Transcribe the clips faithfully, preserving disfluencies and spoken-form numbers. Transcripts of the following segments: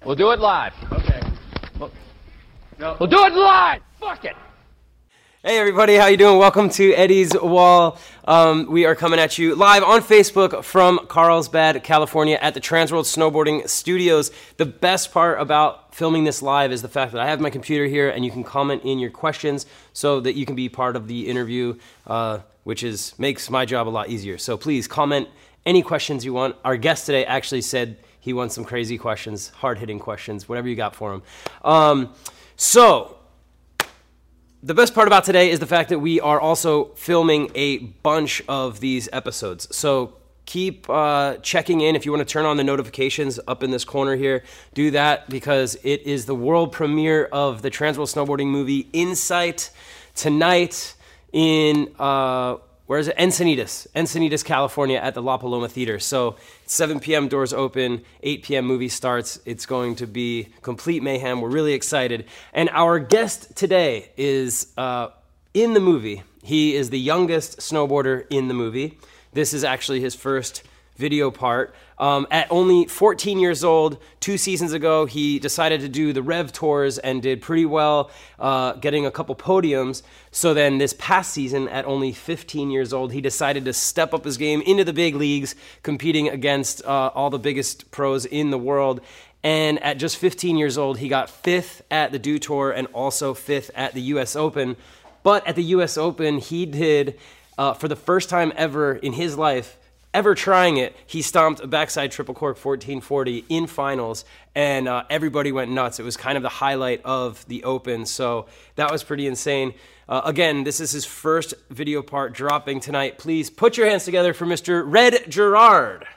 We'll do it live. Okay. We'll, no. we'll do it live. Fuck it. Hey everybody, how you doing? Welcome to Eddie's Wall. Um, we are coming at you live on Facebook from Carlsbad, California at the Transworld Snowboarding Studios. The best part about filming this live is the fact that I have my computer here and you can comment in your questions so that you can be part of the interview, uh, which is makes my job a lot easier. So please comment any questions you want. Our guest today actually said he wants some crazy questions, hard-hitting questions, whatever you got for him. Um, so... The best part about today is the fact that we are also filming a bunch of these episodes. So keep uh, checking in. If you want to turn on the notifications up in this corner here, do that because it is the world premiere of the Transworld Snowboarding movie Insight tonight in, uh, where is it? Encinitas, Encinitas, California at the La Paloma Theater. So seven p.m. doors open, eight p.m. movie starts. It's going to be complete mayhem. We're really excited. And our guest today is uh, in the movie. He is the youngest snowboarder in the movie. This is actually his first video part. Um, at only fourteen years old, two seasons ago, he decided to do the Rev Tours and did pretty well, uh, getting a couple podiums. So then this past season, at only fifteen years old, he decided to step up his game into the big leagues, competing against uh, all the biggest pros in the world. And at just fifteen years old, he got fifth at the Dew Tour and also fifth at the U S Open. But at the U S Open, he did, uh, for the first time ever in his life, ever trying it, he stomped a backside triple cork fourteen forty in finals, and uh, everybody went nuts. It was kind of the highlight of the Open, so that was pretty insane. Uh, again, this is his first video part dropping tonight. Please put your hands together for Mister Red Gerard.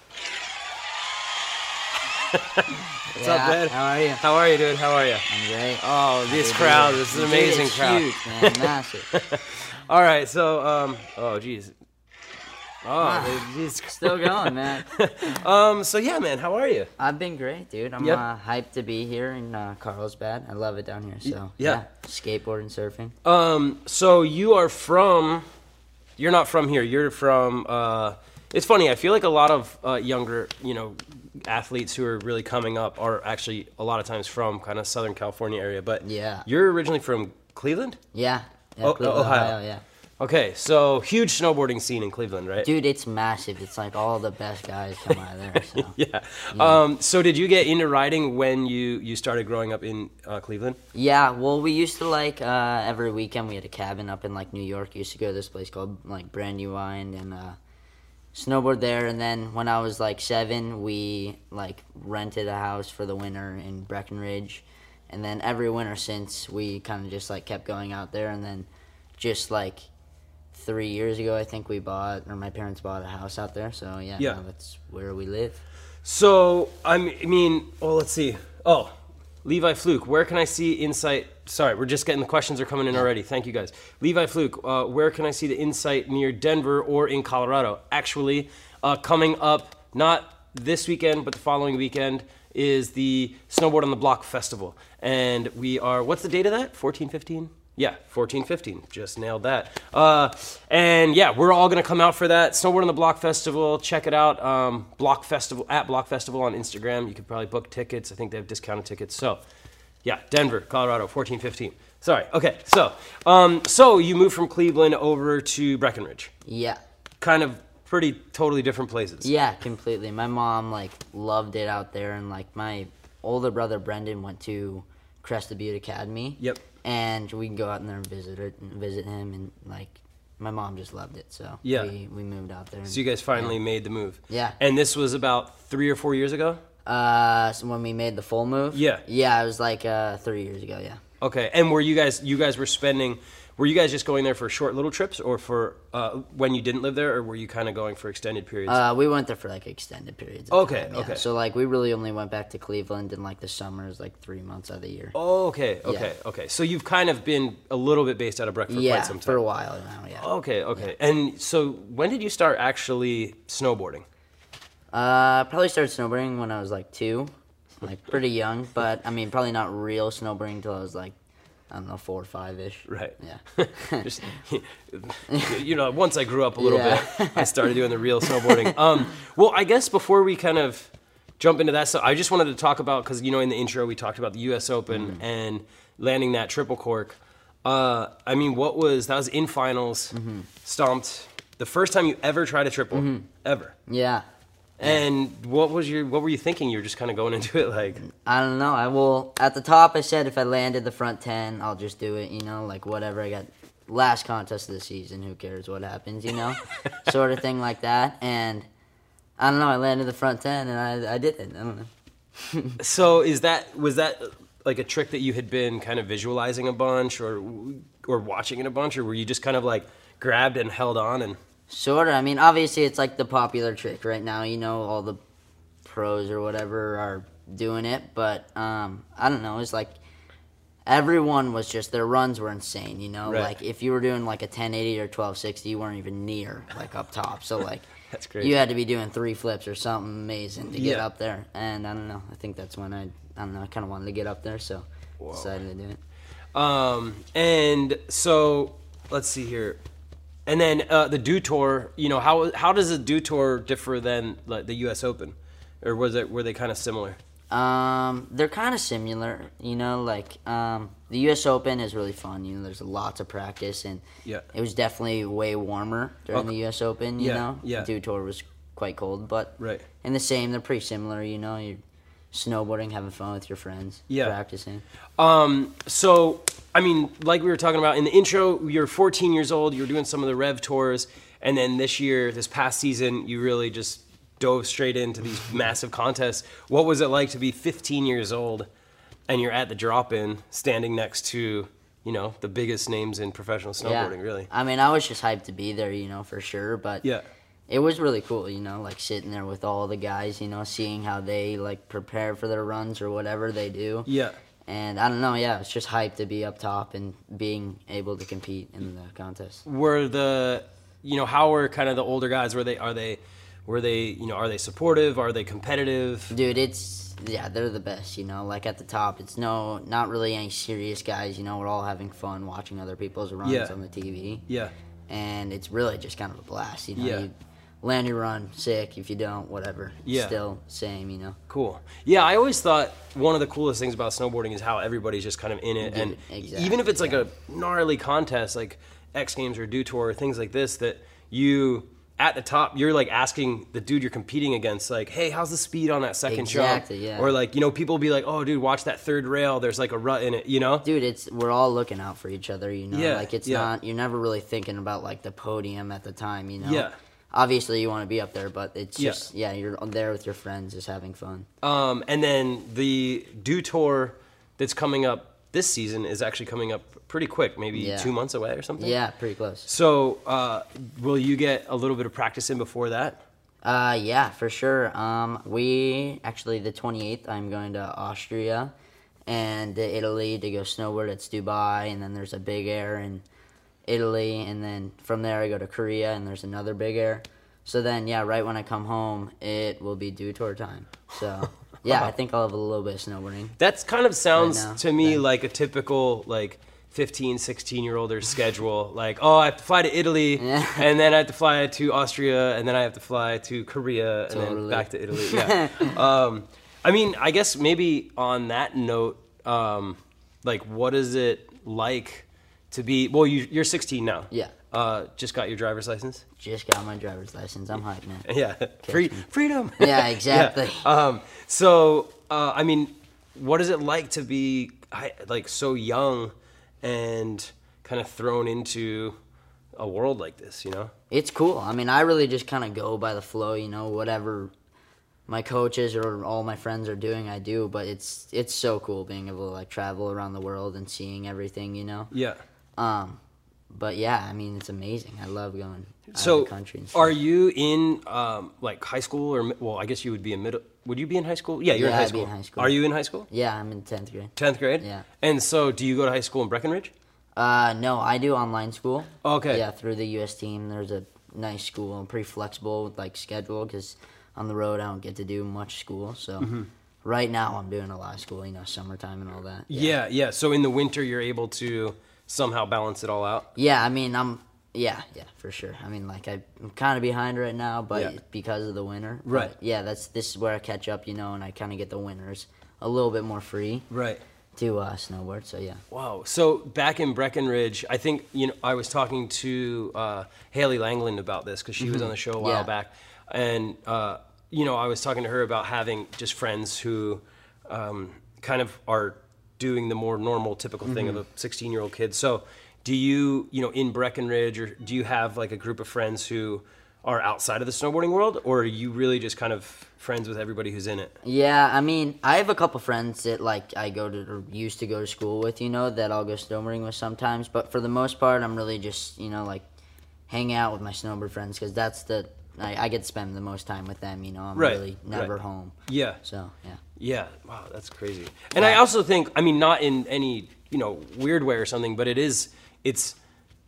What's yeah, up, Red? How are you? How are you, dude? How are you? I'm great. Oh, this crowd. This is an amazing it's crowd. Huge, man. Massive. All right, so, um, oh, geez. Oh, ah, geez. Still going, man. um, so yeah, man, how are you? I've been great, dude. I'm yep. uh, hyped to be here in uh, Carlsbad. I love it down here. So yeah. yeah, skateboarding, surfing. Um, so you are from? You're not from here. You're from. Uh, it's funny. I feel like a lot of uh, younger, you know, athletes who are really coming up are actually a lot of times from kind of Southern California area. But yeah, you're originally from Cleveland. Yeah. yeah oh, Cleveland, Ohio. Ohio. Yeah. Okay, so huge snowboarding scene in Cleveland, right? Dude, it's massive. It's like all the best guys come out of there. So. yeah. yeah. Um, so did you get into riding when you, you started growing up in uh, Cleveland? Yeah, well, we used to, like, uh, every weekend we had a cabin up in, like, New York. We used to go to this place called, like, Brandywine and uh, snowboard there. And then when I was, like, seven, we, like, rented a house for the winter in Breckenridge. And then every winter since, we kind of just, like, kept going out there. And then just, like... Three years ago, I think we bought, or my parents bought a house out there. So yeah, yeah. Now that's where we live. So I mean, well, let's see. Oh, Levi Fluke, where can I see Insight? Sorry, we're just getting the questions are coming in already. Thank you guys. Levi Fluke, uh, where can I see the Insight near Denver or in Colorado? Actually, uh, coming up not this weekend, but the following weekend is the Snowboard on the Block Festival, and we are. What's the date of that? fourteen, fifteen Yeah, fourteen, fifteen Just nailed that. Uh, and yeah, we're all going to come out for that. Snowboard on the Block Festival. Check it out. Um, Block Festival, at Block Festival on Instagram. You could probably book tickets. I think they have discounted tickets. So yeah, Denver, Colorado, fourteen, fifteen Sorry. Okay, so um, so you moved from Cleveland over to Breckenridge. Yeah. Kind of pretty totally different places. Yeah, completely. My mom, like, loved it out there. And, like, my older brother, Brendan, went to Crested Butte Academy. Yep. And we can go out in there and visit it, and visit him, and like my mom just loved it, so yeah. we, we moved out there. And, so you guys finally yeah. made the move. Yeah. And this was about three or four years ago? Uh, so when we made the full move? Yeah. Yeah, it was like uh, three years ago, yeah. Okay, and were you guys, you guys were spending, were you guys just going there for short little trips, or for uh, when you didn't live there, or were you kind of going for extended periods? Uh, we went there for like extended periods. Of okay, time, yeah. okay. So like we really only went back to Cleveland in like the summers, like three months out of the year. Oh, okay, okay, yeah. okay. So you've kind of been a little bit based out of Breck for yeah, quite some time. for a while now, yeah. Okay, okay. Yeah. And so when did you start actually snowboarding? Uh, probably started snowboarding when I was like two, like pretty young, but I mean probably not real snowboarding until I was like, I don't know, four or five-ish. Right. Yeah. Just, you know, once I grew up a little yeah. bit, I started doing the real snowboarding. Um, well, I guess before we kind of jump into that stuff, I just wanted to talk about, because, you know, in the intro we talked about the U S Open mm. and landing that triple cork. Uh, I mean, what was, that was in finals, mm-hmm. stomped, the first time you ever tried a triple, mm-hmm. ever. Yeah. And what was your, what were you thinking? You were just kind of going into it like... I don't know. I will, at the top I said if I landed the front ten, I'll just do it, you know, like whatever. I got last contest of the season, who cares what happens, you know, sort of thing like that. And I don't know, I landed the front ten and I, I did it. I don't know. So is that, was that like a trick that you had been kind of visualizing a bunch or, or watching it a bunch, or were you just kind of like grabbed and held on and... Sort of. I mean, obviously, it's like the popular trick right now. You know, all the pros or whatever are doing it. But, um, I don't know. It's like everyone was just, their runs were insane, you know? Right. Like, if you were doing like a ten eighty or twelve sixty, you weren't even near, like, up top. So, like, that's crazy. You had to be doing three flips or something amazing to get yeah. up there. And I don't know. I think that's when I, I don't know, I kind of wanted to get up there. So, Whoa. decided to do it. Um, and so, let's see here. And then uh, the Dew Tour, you know, how how does the Dew Tour differ than like the U S Open, or was it were they kind of similar? Um, they're kind of similar, you know. Like um, the U S Open is really fun. You know, there's lots of practice, and yeah. it was definitely way warmer during okay. the U S Open. You yeah. know, yeah. the Dew Tour was quite cold, but right. And the same, they're pretty similar. You know, you're snowboarding, having fun with your friends, yeah. practicing. Um, so. I mean, like we were talking about in the intro, you're fourteen years old, you were doing some of the Rev Tours, and then this year, this past season, you really just dove straight into these massive contests. What was it like to be fifteen years old and you're at the drop-in standing next to, you know, the biggest names in professional snowboarding, yeah. really? I mean, I was just hyped to be there, you know, for sure, but yeah. it was really cool, you know, like sitting there with all the guys, you know, seeing how they, like, prepare for their runs or whatever they do. Yeah. And I don't know, yeah, it's just hyped to be up top and being able to compete in the contest. Were the, you know, how were kind of the older guys? Were they, are they, were they, you know, are they supportive? Are they competitive? Dude, it's, yeah, they're the best, you know, like at the top, it's no, not really any serious guys, you know, we're all having fun watching other people's runs yeah. on the T V. Yeah. And it's really just kind of a blast, you know. Yeah. You land your run, sick. If you don't, whatever. Yeah. Still, same, you know. Cool. Yeah, I always thought one of the coolest things about snowboarding is how everybody's just kind of in it. Dude, and exactly, even if it's like yeah. a gnarly contest, like X Games or Dew Tour or things like this, that you, at the top, you're like asking the dude you're competing against, like, hey, how's the speed on that second exactly, jump? Yeah. Or like, you know, people will be like, oh, dude, watch that third rail. There's like a rut in it, you know? Dude, it's we're all looking out for each other, you know? Yeah, Like, it's yeah. not, you're never really thinking about, like, the podium at the time, you know? Yeah. Obviously, you want to be up there, but it's Yeah. just, yeah, you're there with your friends, just having fun. Um, and then the Dew Tour that's coming up this season is actually coming up pretty quick, maybe Yeah. two months away or something? Yeah, pretty close. So, uh, will you get a little bit of practice in before that? Uh, yeah, for sure. Um, we, actually, the twenty-eighth, I'm going to Austria and Italy to go snowboard. It's Dubai, and then there's a big air in Italy, and then from there I go to Korea, and there's another big air. So then, yeah, right when I come home, it will be Dew Tour time. So, yeah, I think I'll have a little bit of snowboarding. That's kind of sounds Right now, to me yeah. like a typical, like, fifteen, sixteen-year-older schedule. Like, oh, I have to fly to Italy, Yeah. and then I have to fly to Austria, and then I have to fly to Korea, and then Totally. back to Italy. Yeah. um, I mean, I guess maybe on that note, um, like, what is it like to be, well, you, you're sixteen now. Yeah. Uh, just got your driver's license? Just got my driver's license. I'm hyped now. Yeah. Free, freedom. Yeah, exactly. Yeah. Um, so, uh, I mean, what is it like to be, I- like, so young and kind of thrown into a world like this, you know? It's cool. I mean, I really just kind of go by the flow, you know, whatever my coaches or all my friends are doing, I do. But it's it's so cool being able to, like, travel around the world and seeing everything, you know? Yeah. Um, but, yeah, I mean, it's amazing. I love going out So, of the country and stuff. are you in, um, like, high school or, mi- well, I guess you would be in middle, would you be in high school? Yeah, you're Yeah, in high I'd be school. in high school. Are you in high school? Yeah, I'm in tenth grade. tenth grade? Yeah. And so, do you go to high school in Breckenridge? Uh, no, I do online school. Okay. Yeah, through the U S team. There's a nice school. I'm pretty flexible with, like, schedule because on the road I don't get to do much school. So Mm-hmm. right now I'm doing a lot of school, you know, summertime and all that. Yeah, yeah. So, in the winter, you're able to somehow balance it all out? Yeah, I mean, I'm Yeah, yeah, for sure. I mean, like, I'm kind of behind right now, but Yeah. because of the winter. Right. But yeah, that's this is where I catch up, you know, and I kind of get the winters a little bit more free Right. to uh, snowboard. So yeah. Wow. So back in Breckenridge, I think, you know, I was talking to uh, Haley Langland about this because she was on the show a while Yeah. back. And, uh, you know, I was talking to her about having just friends who um, kind of are doing the more normal, typical thing of a sixteen-year-old kid. So do you, you know, in Breckenridge, or do you have like a group of friends who are outside of the snowboarding world, or are you really just kind of friends with everybody who's in it? Yeah, I mean, I have a couple friends that like I go to or used to go to school with, you know, that I'll go snowboarding with sometimes. But for the most part, I'm really just, you know, like hang out with my snowboard friends because that's the I, I get to spend the most time with them. You know, I'm Right, really never right. home. Yeah. So yeah. Yeah, wow, that's crazy. And I also think, I mean, not in any, you know, weird way or something, but it is, it's,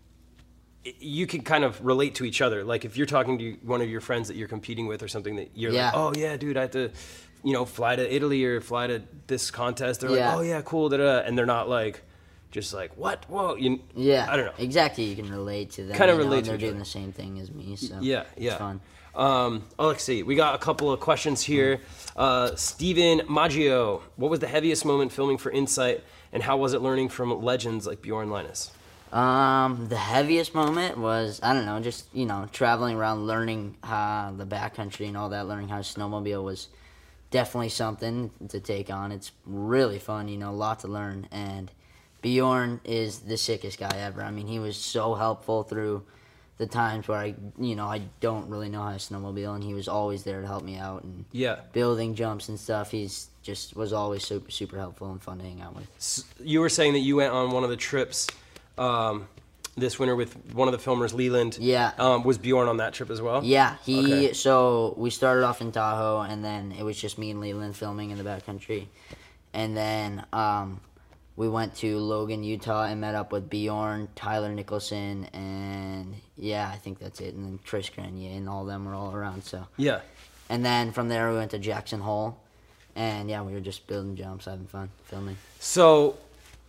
it, you can kind of relate to each other. Like if you're talking to one of your friends that you're competing with or something that you're Yeah. like, oh yeah, dude, I have to, you know, fly to Italy or fly to this contest. They're Yeah. like, oh yeah, cool, da da. And they're not like, just like, what? Whoa, you, Yeah. I don't know. Exactly. You can relate to them. Kinda you know, relate and to They're each doing other. the same thing as me. So Yeah, yeah. It's fun. Um, oh, let's see. We got a couple of questions here. Uh, Steven Maggio, what was the heaviest moment filming for Insight, and how was it learning from legends like Bjorn Linus? Um, the heaviest moment was, I don't know, just, you know, traveling around, learning uh, the backcountry and all that, learning how to snowmobile was definitely something to take on. It's really fun, you know, a lot to learn. And Bjorn is the sickest guy ever. I mean, he was so helpful through the times where I, you know, I don't really know how to snowmobile, and he was always there to help me out and Yeah. building jumps and stuff. He's just was always super, super helpful and fun to hang out with. S- You were saying that you went on one of the trips um, this winter with one of the filmers, Leland. Yeah. Um, was Bjorn on that trip as well? Yeah, he. Okay. So we started off in Tahoe, and then it was just me and Leland filming in the backcountry, and then um, we went to Logan, Utah, and met up with Bjorn, Tyler Nicholson, and yeah, I think that's it. And then Chris Grenier and all of them were all around. So, Yeah. and then from there we went to Jackson Hole, and yeah, we were just building jumps, having fun, filming. So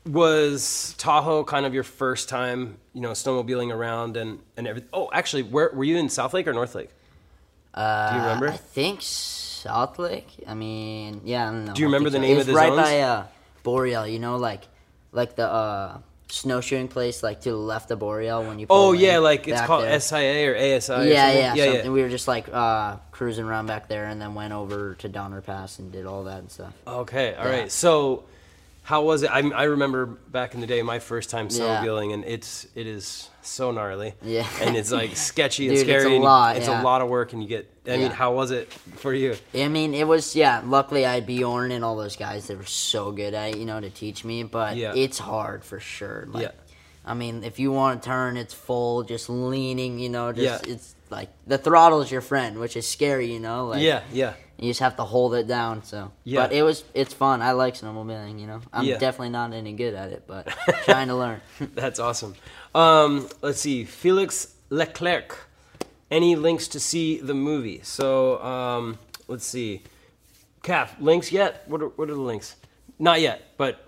was Tahoe kind of your first time, you know, snowmobiling around and, and everything? Oh, actually, where were you in South Lake or North Lake? Uh, Do you remember? I think South Lake. I mean, yeah, I don't know. Do you I remember think the so. name It of was the right zones? by uh, Boreal, you know, like like the uh, snowshoeing place, like to the left of Boreal when you. Pull Oh, in yeah, like it's back called there. S I A or A S I or Yeah, something? yeah, yeah, something. yeah. We were just like uh, cruising around back there, and then went over to Donner Pass and did all that and stuff. Okay, all right. Yeah. So, how was it? I, I remember back in the day, my first time Yeah. snowmobiling, and it's it is so gnarly. Yeah. and it's like sketchy and Dude, it's scary. a and lot, It's yeah. a lot of work, and you get. I mean, Yeah. how was it for you? I mean, it was, yeah, luckily I had Bjorn and all those guys that were so good at it, you know, to teach me, but Yeah. it's hard for sure. Like, Yeah. I mean, if you want to turn, it's full, just leaning, you know, just, Yeah. it's like, the throttle is your friend, which is scary, you know? Like, Yeah, yeah. You just have to hold it down, so. Yeah. But it was, it's fun. I like snowmobiling, you know? I'm Yeah. definitely not any good at it, but trying to learn. That's awesome. Um, let's see, Felix Leclerc. Any links to see the movie? So um, let's see. Calf, links yet? What are, what are the links? Not yet, but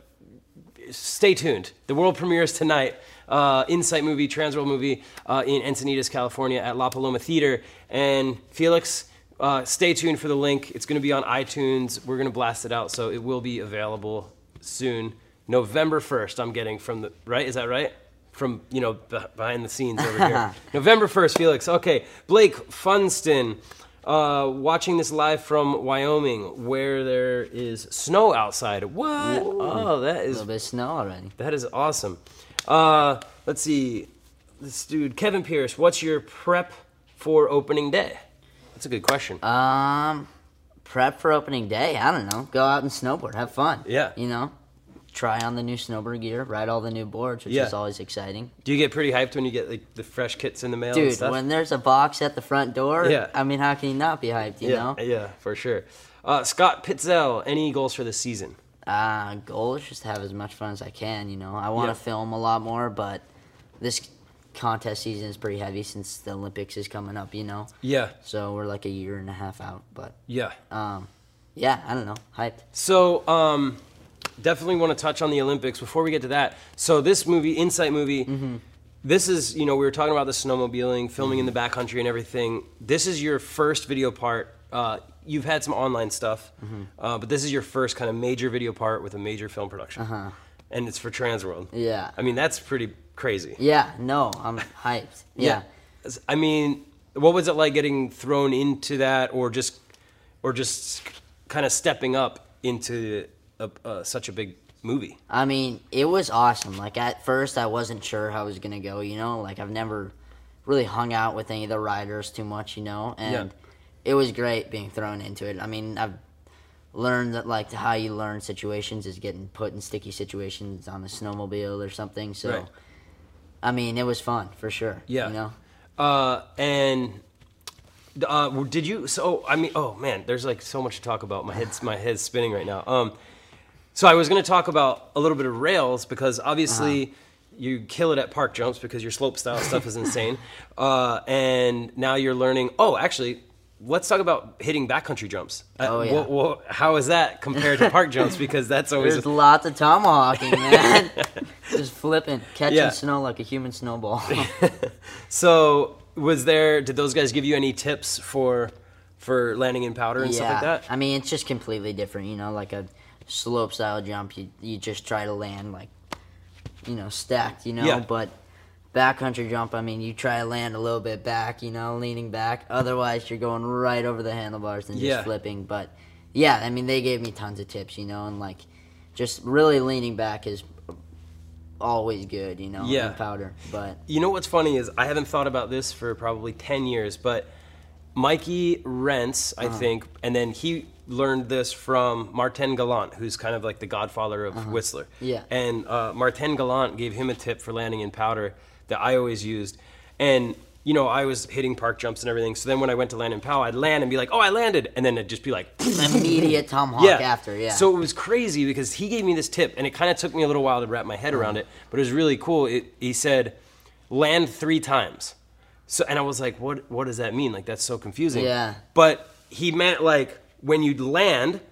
stay tuned. The world premieres tonight. Uh, Insight movie, Transworld movie uh, in Encinitas, California at La Paloma Theater. And Felix, uh, stay tuned for the link. It's going to be on iTunes. We're going to blast it out, so it will be available soon. November first, I'm getting from the, right? Is that right? From, you know, b- behind the scenes over here. November first, Felix. Okay. Blake Funston, uh, watching this live from Wyoming, where there is snow outside. What? Oh, that A is little bit of snow already. that is awesome. Uh, let's see. This dude, Kevin Pierce, what's your prep for opening day? That's a good question. Um, prep for opening day. I don't know. Go out and snowboard. Have fun. Yeah. You know, try on the new snowboard gear, ride all the new boards, which Yeah. is always exciting. Do you get pretty hyped when you get like the fresh kits in the mail and Dude, stuff? when there's a box at the front door, Yeah. I mean, how can you not be hyped, you yeah, know? yeah, for sure. Uh, Scott Pitzel, any goals for this season? Uh, goal is just to have as much fun as I can, you know? I want to Yeah. film a lot more, but this contest season is pretty heavy since the Olympics is coming up, you know? Yeah, So we're like a year and a half out, but, yeah. um, yeah, I don't know. Hyped. So, um, definitely want to touch on the Olympics. Before we get to that, so this movie, Insight movie, this is, you know, we were talking about the snowmobiling, filming mm-hmm. in the backcountry and everything. This is your first video part. Uh, you've had some online stuff, mm-hmm. uh, but this is your first kind of major video part with a major film production. Uh-huh. And it's for Transworld. Yeah. I mean, that's pretty crazy. Yeah, no, I'm hyped. Yeah. yeah. I mean, what was it like getting thrown into that, or just, or just kind of stepping up into a, uh, such a big movie? I mean, it was awesome. Like, at first, I wasn't sure how it was going to go, you know? Like, I've never really hung out with any of the writers too much, you know? And yeah. it was great being thrown into it. I mean, I've learned that, like, how you learn situations is getting put in sticky situations on a snowmobile or something. So, right. I mean, it was fun, for sure. Yeah. You know? Uh, and... Uh, did you? So I mean, oh man, there's like so much to talk about. My head's my head's spinning right now. Um, so I was going to talk about a little bit of rails because obviously uh-huh. you kill it at park jumps because your slope style stuff is insane. Uh, and now you're learning. Oh, actually, let's talk about hitting backcountry jumps. Oh uh, yeah. wh- wh- how is that compared to park jumps? Because that's always there's a- lots of tomahawking, man. Just flipping, catching yeah. snow like a human snowball. So. Was there? Did those guys give you any tips for for landing in powder and yeah. stuff like that? I mean, it's just completely different. You know, like a slope style jump, you you just try to land like, you know, stacked. You know, yeah. but backcountry jump, I mean, you try to land a little bit back. You know, leaning back. Otherwise, you're going right over the handlebars and just yeah. flipping. But yeah, I mean, they gave me tons of tips. You know, and like, just really leaning back is always good, you know, yeah. in powder. But you know what's funny is I haven't thought about this for probably ten years, but Mikey Rents, I uh-huh. think, and then he learned this from Martin Gallant, who's kind of like the godfather of uh-huh. Whistler. Yeah. And uh, Martin Gallant gave him a tip for landing in powder that I always used. And, you know, I was hitting park jumps and everything, so then when I went to land in POW, I'd land and be like, oh, I landed, and then it'd just be like... immediate tomahawk yeah. after, yeah. So it was crazy because he gave me this tip, and it kind of took me a little while to wrap my head around it, but it was really cool. It, he said, land three times. So, and I was like, what What does that mean? Like, that's so confusing. Yeah. But he meant, like, when you land,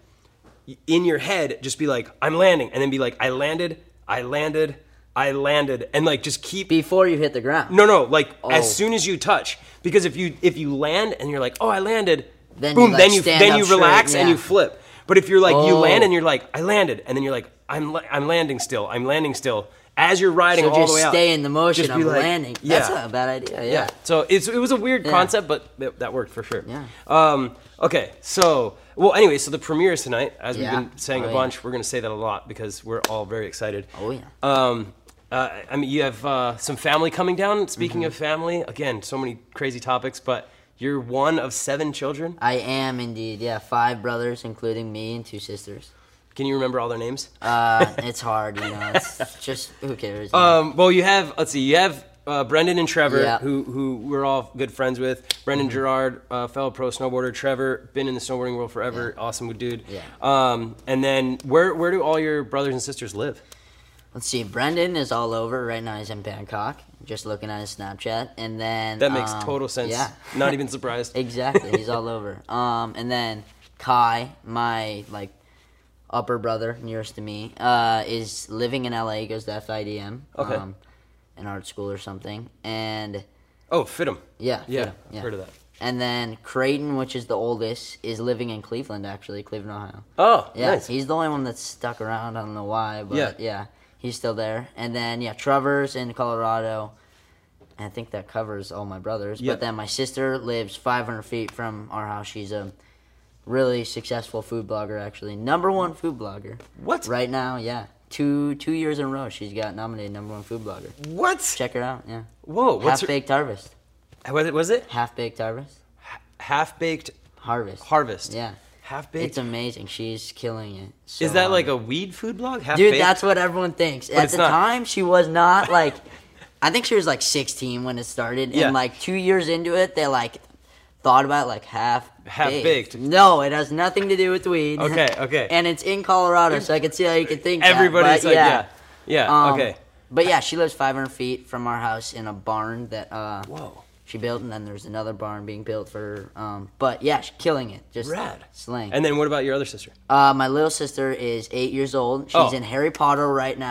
in your head, just be like, I'm landing, and then be like, I landed, I landed, I landed, and like just keep before you hit the ground. No, no, like oh. as soon as you touch, because if you if you land and you're like, oh, I landed, then boom, you, like, then you stand then up you straight, relax yeah. and you flip. But if you're like oh. you land and you're like, I landed, and then you're like, I'm I'm landing still, I'm landing still. As you're riding so all the way out, just stay in the motion. just I'm like, landing. Yeah. That's a bad idea. Yeah. yeah. So it's it was a weird yeah. concept, but it, that worked for sure. Yeah. Um, okay. So well, anyway, so the premiere is tonight. As yeah. we've been saying oh, a bunch, yeah. we're going to say that a lot because we're all very excited. Oh yeah. Um, uh, I mean, you have uh, some family coming down. Speaking mm-hmm. of family, again, so many crazy topics, but you're one of seven children. I am indeed. Yeah, five brothers, including me, and two sisters. Can you remember all their names? Uh, it's hard, you know. It's just who cares? Um, well, you have. Let's see. You have uh, Brendan and Trevor, yeah. who who we're all good friends with. Brendan mm-hmm. Gerard, uh, fellow pro snowboarder. Trevor, been in the snowboarding world forever. Yeah. Awesome dude. Yeah. Um, and then where where do all your brothers and sisters live? Let's see. Brendan is all over right now. He's in Bangkok. Just looking at his Snapchat, and then that makes um, total sense. Yeah. Not even surprised. Exactly. He's all over. Um, and then Kai, my like. upper brother, nearest to me, uh, is living in L A. He goes to F I D M, okay. um, an art school or something. And oh, Fidham. Yeah, yeah, Fidham, yeah. Heard of that. And then Creighton, which is the oldest, is living in Cleveland, actually, Cleveland, Ohio. Oh, yeah, nice. He's the only one that's stuck around. I don't know why, but yeah, yeah he's still there. And then yeah, Trevor's in Colorado. And I think that covers all my brothers. Yeah. But then my sister lives five hundred feet from our house. She's a really successful food blogger, actually. Number one food blogger. What? Right now, yeah. Two two years in a row, she's got nominated number one food blogger. What? Check her out, yeah. Whoa. What's Half-Baked her... Harvest. What was it? Half-Baked Harvest. H- Half-Baked... Harvest. Harvest. Yeah. Half-Baked? It's amazing. She's killing it. So Is that hard. like a weed food blog? Half Dude, baked? that's what everyone thinks. But At it's the not. time, she was not, like... I think she was, like, sixteen when it started. Yeah. And, like, two years into it, they, like... thought about like half half baked. No, it has nothing to do with weed. Okay, okay. And it's in Colorado, so I can see how you could think. Everybody's that, like, yeah, yeah, yeah. Um, okay. But yeah, she lives five hundred feet from our house in a barn that uh, whoa she built, and then there's another barn being built for. Um, but yeah, she's killing it, just rad, slaying. And then what about your other sister? Uh, my little sister is eight years old. She's oh. in Harry Potter right now.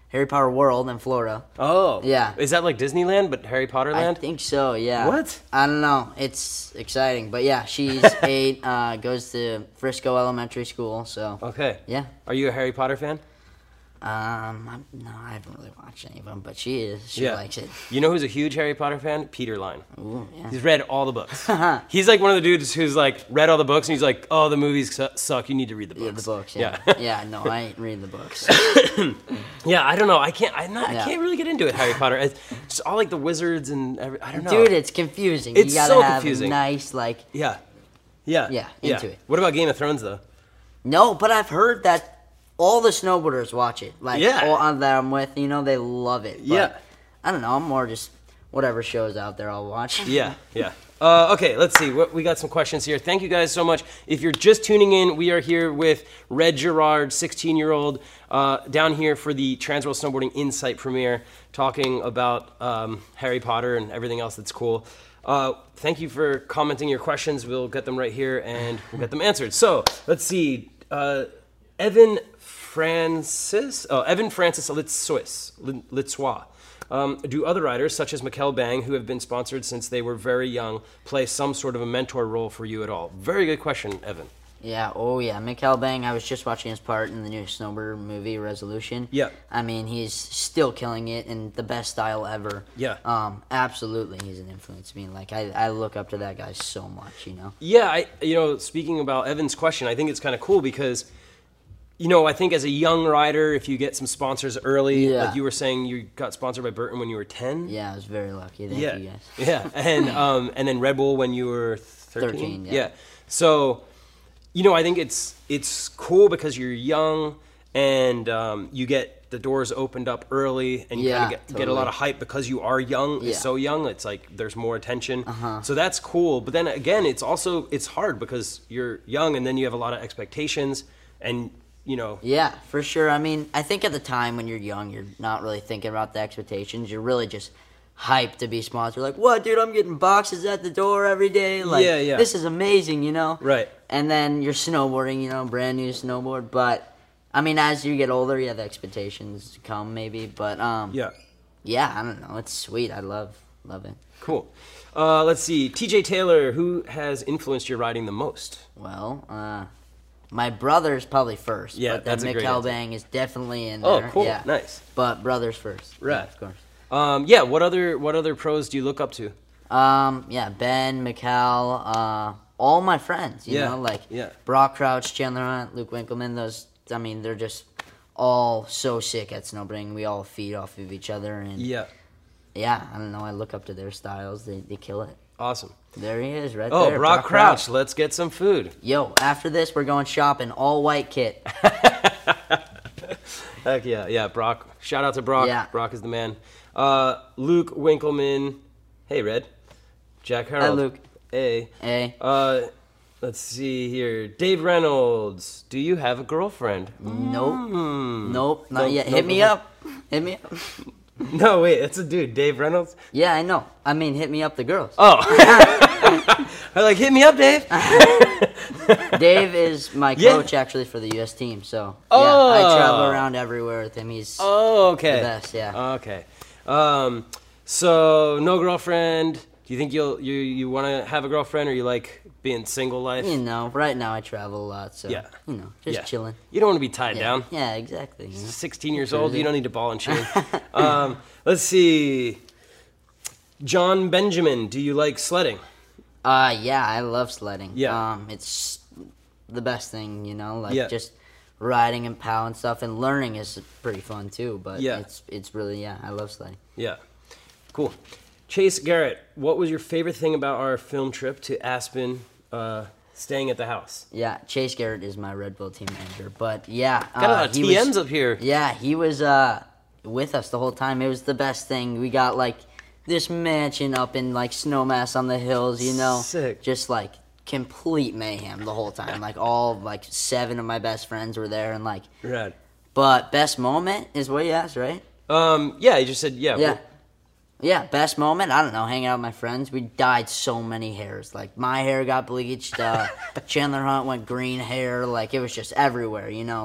Harry Potter World in Florida. Oh. Yeah. Is that like Disneyland, but Harry Potter I land? think so, yeah. What? I don't know. It's exciting. But yeah, she's eight, uh, goes to Frisco Elementary School, so. Okay. Yeah. Are you a Harry Potter fan? Um, I'm, no, I haven't really watched any of them, but she is. She Yeah. likes it. You know who's a huge Harry Potter fan? Peter Line. Ooh, yeah. He's read all the books. He's like one of the dudes who's like read all the books and he's like, oh, the movies su- suck. You need to read the books. Yeah, the books, yeah. Yeah. Yeah, no, I ain't reading the books. Yeah, I don't know. I can't. I'm not. Yeah. I can't really get into it. Harry Potter. It's just all like the wizards and every, I don't know. Dude, it's confusing. It's you gotta so have confusing. a nice, like. yeah, yeah, Yeah, into it. What about Game of Thrones though? No, but I've heard that all the snowboarders watch it. Like, Yeah. all uh, that I'm with, you know, they love it. But Yeah. I don't know. I'm more just whatever shows out there I'll watch. Yeah, yeah. Uh, okay, let's see. What, we got some questions here. Thank you guys so much. If you're just tuning in, we are here with Red Gerard, sixteen-year-old, uh, down here for the Transworld Snowboarding Insight premiere, talking about um, Harry Potter and everything else that's cool. Uh, thank you for commenting your questions. We'll get them right here, and we'll get them answered. So, let's see. Uh, Evan Francis, oh, Evan Francis Litsois, Litsois. Um, do other riders, such as Mikkel Bang, who have been sponsored since they were very young, play some sort of a mentor role for you at all? Very good question, Evan. Yeah, oh yeah. Mikkel Bang, I was just watching his part in the new snowboard movie, Resolution. Yeah. I mean, he's still killing it in the best style ever. Yeah. Um, absolutely, he's an influence to me. Like, I, I look up to that guy so much, you know? Yeah, I, you know, speaking about Evan's question, I think it's kind of cool because, you know, I think as a young rider, if you get some sponsors early, Yeah. like you were saying, you got sponsored by Burton when you were ten. Yeah, I was very lucky. Thank yeah, you guys. yeah, and um, and then Red Bull when you were thirteen. thirteen, yeah. So, you know, I think it's it's cool because you're young and um, you get the doors opened up early and you Yeah, kind of get, get a totally. lot of hype because you are young. Yeah. It's so young. It's like there's more attention. Uh-huh. So that's cool. But then again, it's also it's hard because you're young and then you have a lot of expectations and. You know. Yeah, for sure. I mean, I think at the time when you're young, you're not really thinking about the expectations. You're really just hyped to be sponsored. Like, what, dude? I'm getting boxes at the door every day. Like, Yeah, yeah. this is amazing, you know? Right. And then you're snowboarding, you know, brand new snowboard. But, I mean, as you get older, yeah, the expectations come maybe. But, um, Yeah. yeah, I don't know. It's sweet. I love, love it. Cool. Uh, let's see. T J Taylor, who has influenced your riding the most? Well, uh... my brother's probably first. Yeah, but then that's a great Mikkel answer. Bang is definitely in Oh, there. cool. Yeah. Nice. But brother's first. Right. Yeah, of course. Um, yeah. What other what other pros do you look up to? Um, yeah, Ben, Mikkel, uh, all my friends, you Yeah, know, like yeah. Brock Crouch, Chandler Hunt, Luke Winkleman, those, I mean, they're just all so sick at snowboarding. We all feed off of each other, and Yeah. yeah, I don't know, I look up to their styles. They, they kill it. Awesome. There he is, right Oh, there. Brock Crouch. Let's get some food. Yo, after this, we're going shopping, all white kit. Heck yeah, yeah. Brock. Shout out to Brock. Yeah. Brock is the man. Uh, Luke Winkleman. Hey, Red. Jack Harold. Hi, Luke. Hey. Hey. Uh, let's see here. Dave Reynolds. Do you have a girlfriend? Nope. Hmm. Nope, not Nope, yet. nope, Hit me nope. up. Hit me up. No, wait. It's a dude. Dave Reynolds. Yeah, I know. I mean, hit me up, the girls. Oh. I'm like, hit me up, Dave. Dave is my Yeah. coach, actually, for the U S team. So, Oh. yeah, I travel around everywhere with him. He's Oh, okay. the best, yeah. Okay. Um, so no girlfriend. Do you think you'll you you want to have a girlfriend, or you like being single life? You know, right now I travel a lot, so, Yeah. you know, just Yeah. chilling. You don't want to be tied Yeah, down. yeah, exactly. You know? sixteen years old. You don't need a ball and chain. um, let's see. John Benjamin. Do you like sledding? Uh, yeah, I love sledding. Yeah. Um, it's the best thing, you know, like Yeah. just riding and pow and stuff, and learning is pretty fun too. But Yeah. it's it's really yeah, I love sledding. Yeah. Cool. Chase Garrett. What was your favorite thing about our film trip to Aspen? Uh, staying at the house. Yeah, Chase Garrett is my Red Bull team manager, but yeah, Got a uh, lot of he T Ms was, up here. Yeah, he was uh with us the whole time. It was the best thing. We got like this mansion up in like Snowmass on the hills, you know, Sick. just like complete mayhem the whole time. Like all like seven of my best friends were there, and like, Rad. but best moment is what you asked, right? Um, yeah, you just said yeah. Yeah. well- Yeah, best moment, I don't know, hanging out with my friends. We dyed so many hairs. Like, my hair got bleached. Uh, Chandler Hunt went green hair. Like, it was just everywhere, you know? Like,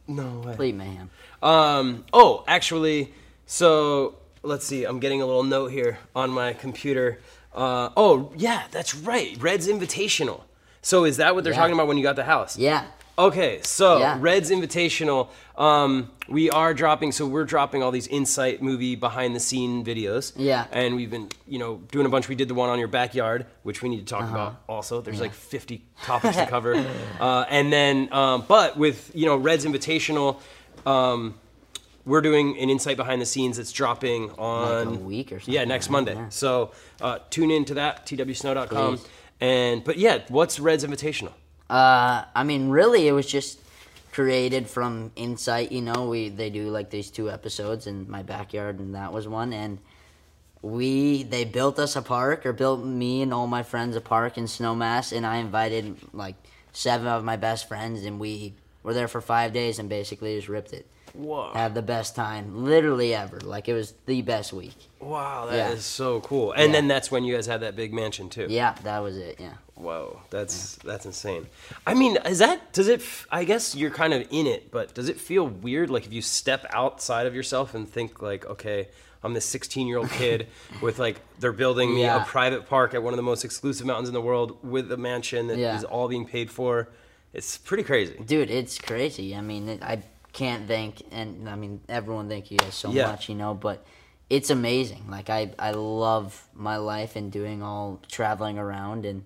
No way. Complete mayhem. Um, oh, actually, so let's see. I'm getting a little note here on my computer. Uh, oh, yeah, that's right. Red's Invitational. So is that what they're Yeah. talking about when you got the house? Yeah. Okay, so Yeah. Red's Invitational, um, we are dropping, so we're dropping all these Insight movie behind-the-scene videos. Yeah. And we've been, you know, doing a bunch. We did the one on your backyard, which we need to talk Uh-huh. about also. There's like fifty topics to cover. Uh, and then, um, but with, you know, Red's Invitational, um, we're doing an Insight behind the scenes that's dropping on... Like a week or something. Yeah, next right? Monday. Yeah. So uh, tune in to that, T W snow dot com. Please. And, but yeah, what's Red's Invitational? Uh, I mean, really, it was just created from Insight. You know, we they do like these two episodes in my backyard, and that was one. And we they built us a park, or built me and all my friends a park in Snowmass, and I invited like seven of my best friends, and we were there for five days and basically just ripped it. Whoa. Had the best time, literally ever. Like, it was the best week. Wow, that is Yeah. so cool. And Yeah. then that's when you guys had that big mansion too. Yeah, that was it. Yeah. Whoa, that's that's insane. I mean, is that does it? f- I guess you're kind of in it, but does it feel weird? Like if you step outside of yourself and think like, okay, I'm this sixteen year old kid with like they're building me Yeah. a private park at one of the most exclusive mountains in the world with a mansion that is Yeah. all being paid for. It's pretty crazy. Dude, it's crazy. I mean, it, I can't thank, and I mean, everyone thank you guys so Yeah. much, you know, but it's amazing. Like, I, I love my life and doing all traveling around, and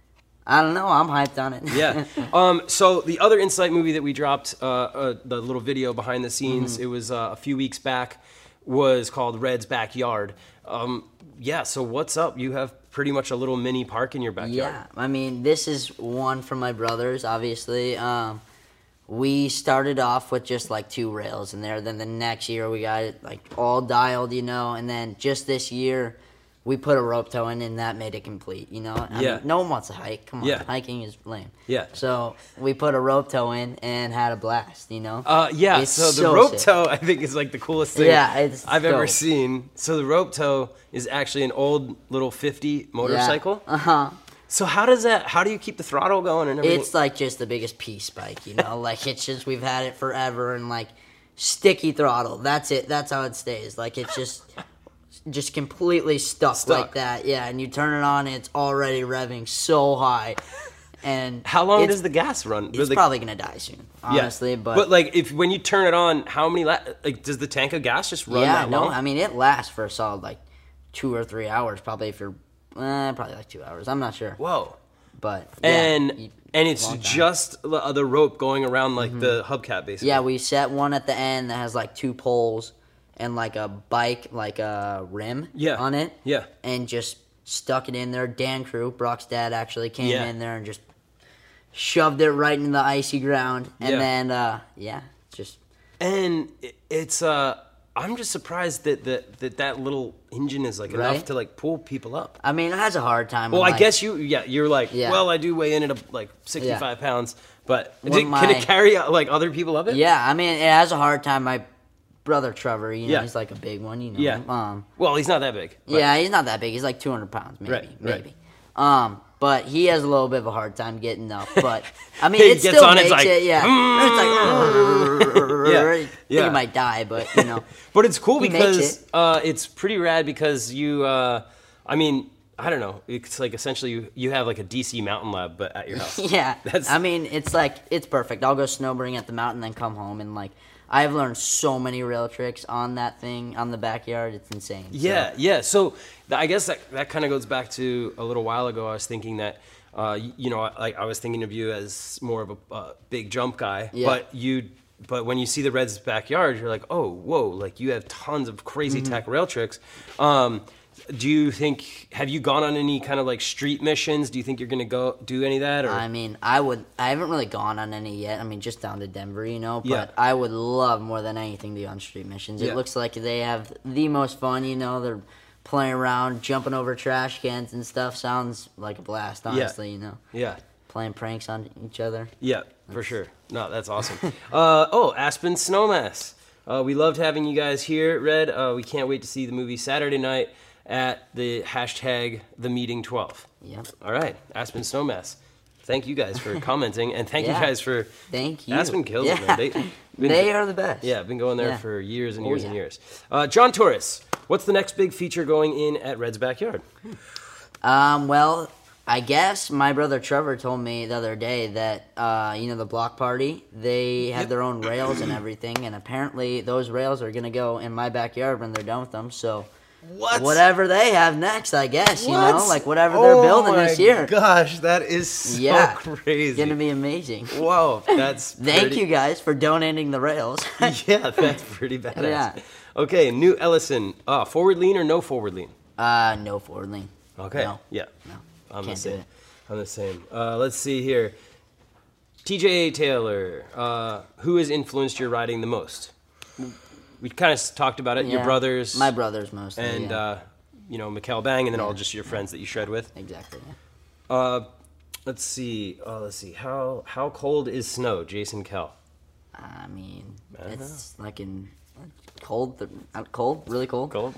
I don't know, I'm hyped on it. Yeah. Um, so the other Insight movie that we dropped, uh, uh, the little video behind the scenes, Mm-hmm. it was uh, a few weeks back, was called Red's Backyard. Um, yeah. So what's up? You have pretty much a little mini park in your backyard. Yeah, I mean, this is one from my brothers, obviously. Um, we started off with just like two rails in there. Then the next year we got it like all dialed, you know. And then just this year we put a rope tow in, and that made it complete, you know. I Yeah. mean, no one wants to hike. Come on, Yeah. hiking is lame. Yeah. So we put a rope tow in and had a blast, you know. Uh, yeah, It's so the so rope sick. tow, I think, is like the coolest thing Yeah, it's I've ever dope. seen. So the rope tow is actually an old little fifty motorcycle. Uh huh. So how does that? How do you keep the throttle going and everything? It's like just the biggest P spike, you know. Like, it's just, we've had it forever, and like sticky throttle. That's it. That's how it stays. Like, it's just just completely stuck, Stuck. like that. Yeah, and you turn it on, and it's already revving so high. And How long it's, does the gas run? It's the, probably gonna die soon, honestly. But, but like if when you turn it on, how many la- like does the tank of gas just run yeah, that no, long? I mean, it lasts for a solid like two or three hours, probably if you're eh, probably like two hours. I'm not sure, Whoa. but yeah, And you- and it's long time. just the, the rope going around like the hubcap basically. Yeah, we set one at the end that has like two poles and like a bike, like a rim Yeah. on it. Yeah. And just stuck it in there. Dan Crew, Brock's dad, actually came Yeah. in there and just shoved it right into the icy ground. And Yeah. then, uh, yeah, just, And it- it's uh I'm just surprised that that that, that little engine is like enough Right? to like pull people up. I mean, it has a hard time. Well, with, I like- guess you, yeah, you're like, Yeah. well, I do weigh in at a, like sixty-five pounds, but When did- can it my- carry uh, like other people up it? Yeah, I mean, it has a hard time. My brother Trevor, you know, Yeah. he's like a big one, you know. Yeah. Um, Well, he's not that big. but- Yeah, he's not that big. He's like two hundred pounds, maybe, Right, right. maybe. Um, but he has a little bit of a hard time getting up. But I mean, He it gets still on, it's makes like, it. Yeah, it's like, Yeah, I think yeah. he might die, but you know. But it's cool He makes because it. uh, it's pretty rad because you, uh, I mean, I don't know. It's like essentially you, you have like a D C mountain lab, but at your house. Yeah, That's- I mean, it's like it's perfect. I'll go snowboarding at the mountain, then come home, and like I've learned so many rail tricks on that thing on the backyard. It's insane. So, Yeah, yeah. So th- I guess that that kind of goes back to a little while ago. I was thinking that, uh, y- you know, like I was thinking of you as more of a uh, big jump guy, Yeah. but you, but when you see the Reds' backyard, you're like, oh, whoa, like you have tons of crazy Mm-hmm. tech rail tricks. Um, do you think? Have you gone on any kind of like street missions? Do you think you're gonna go do any of that? Or I mean, I would. I haven't really gone on any yet. I mean, just down to Denver, you know. But Yeah. I would love more than anything to be on street missions. It Yeah. looks like they have the most fun. You know, they're playing around, jumping over trash cans and stuff. Sounds like a blast, honestly. You know, yeah. playing pranks on each other. Yeah, for sure. No, that's awesome. uh, oh, Aspen Snowmass. Uh, we loved having you guys here, Red. Uh, we can't wait to see the movie Saturday night at the hashtag the meeting twelve. Yep. All right, Aspen Snowmass. thank you guys for commenting, and thank Yeah. you guys for. Thank you. Aspen kills yeah. it, man. They, been, They are the best. Yeah, been going there Yeah. for years and Oh, years yeah. and years. Uh, John Torres, what's the next big feature going in at Red's backyard? Um, well, I guess my brother Trevor told me the other day that, uh, you know, the block party, they have their own rails and everything, and apparently those rails are going to go in my backyard when they're done with them, so What? whatever they have next, I guess, you know, What? like whatever they're Oh building my this year. Gosh, that is so Yeah. crazy. It's going to be amazing. Whoa, that's Thank pretty- you guys for donating the rails. Yeah, that's pretty badass. Yeah. Okay, New Ellison, uh, forward lean or no forward lean? uh, no forward lean. Okay, No. yeah. No. I'm Can't the do same. it. I'm the same. Uh, let's see here. T J Taylor, uh, who has influenced your riding the most? We kind of talked about it. Your Yeah. brothers, My brothers mostly, and yeah. uh, you know, Mikkel Bang, and then all Yeah. just your friends that you shred with. Exactly, yeah. Uh, let's see. Uh, let's see. How how cold is snow, Jason Kell? I mean, I don't it's like in cold, th- out cold, really cold. Cold.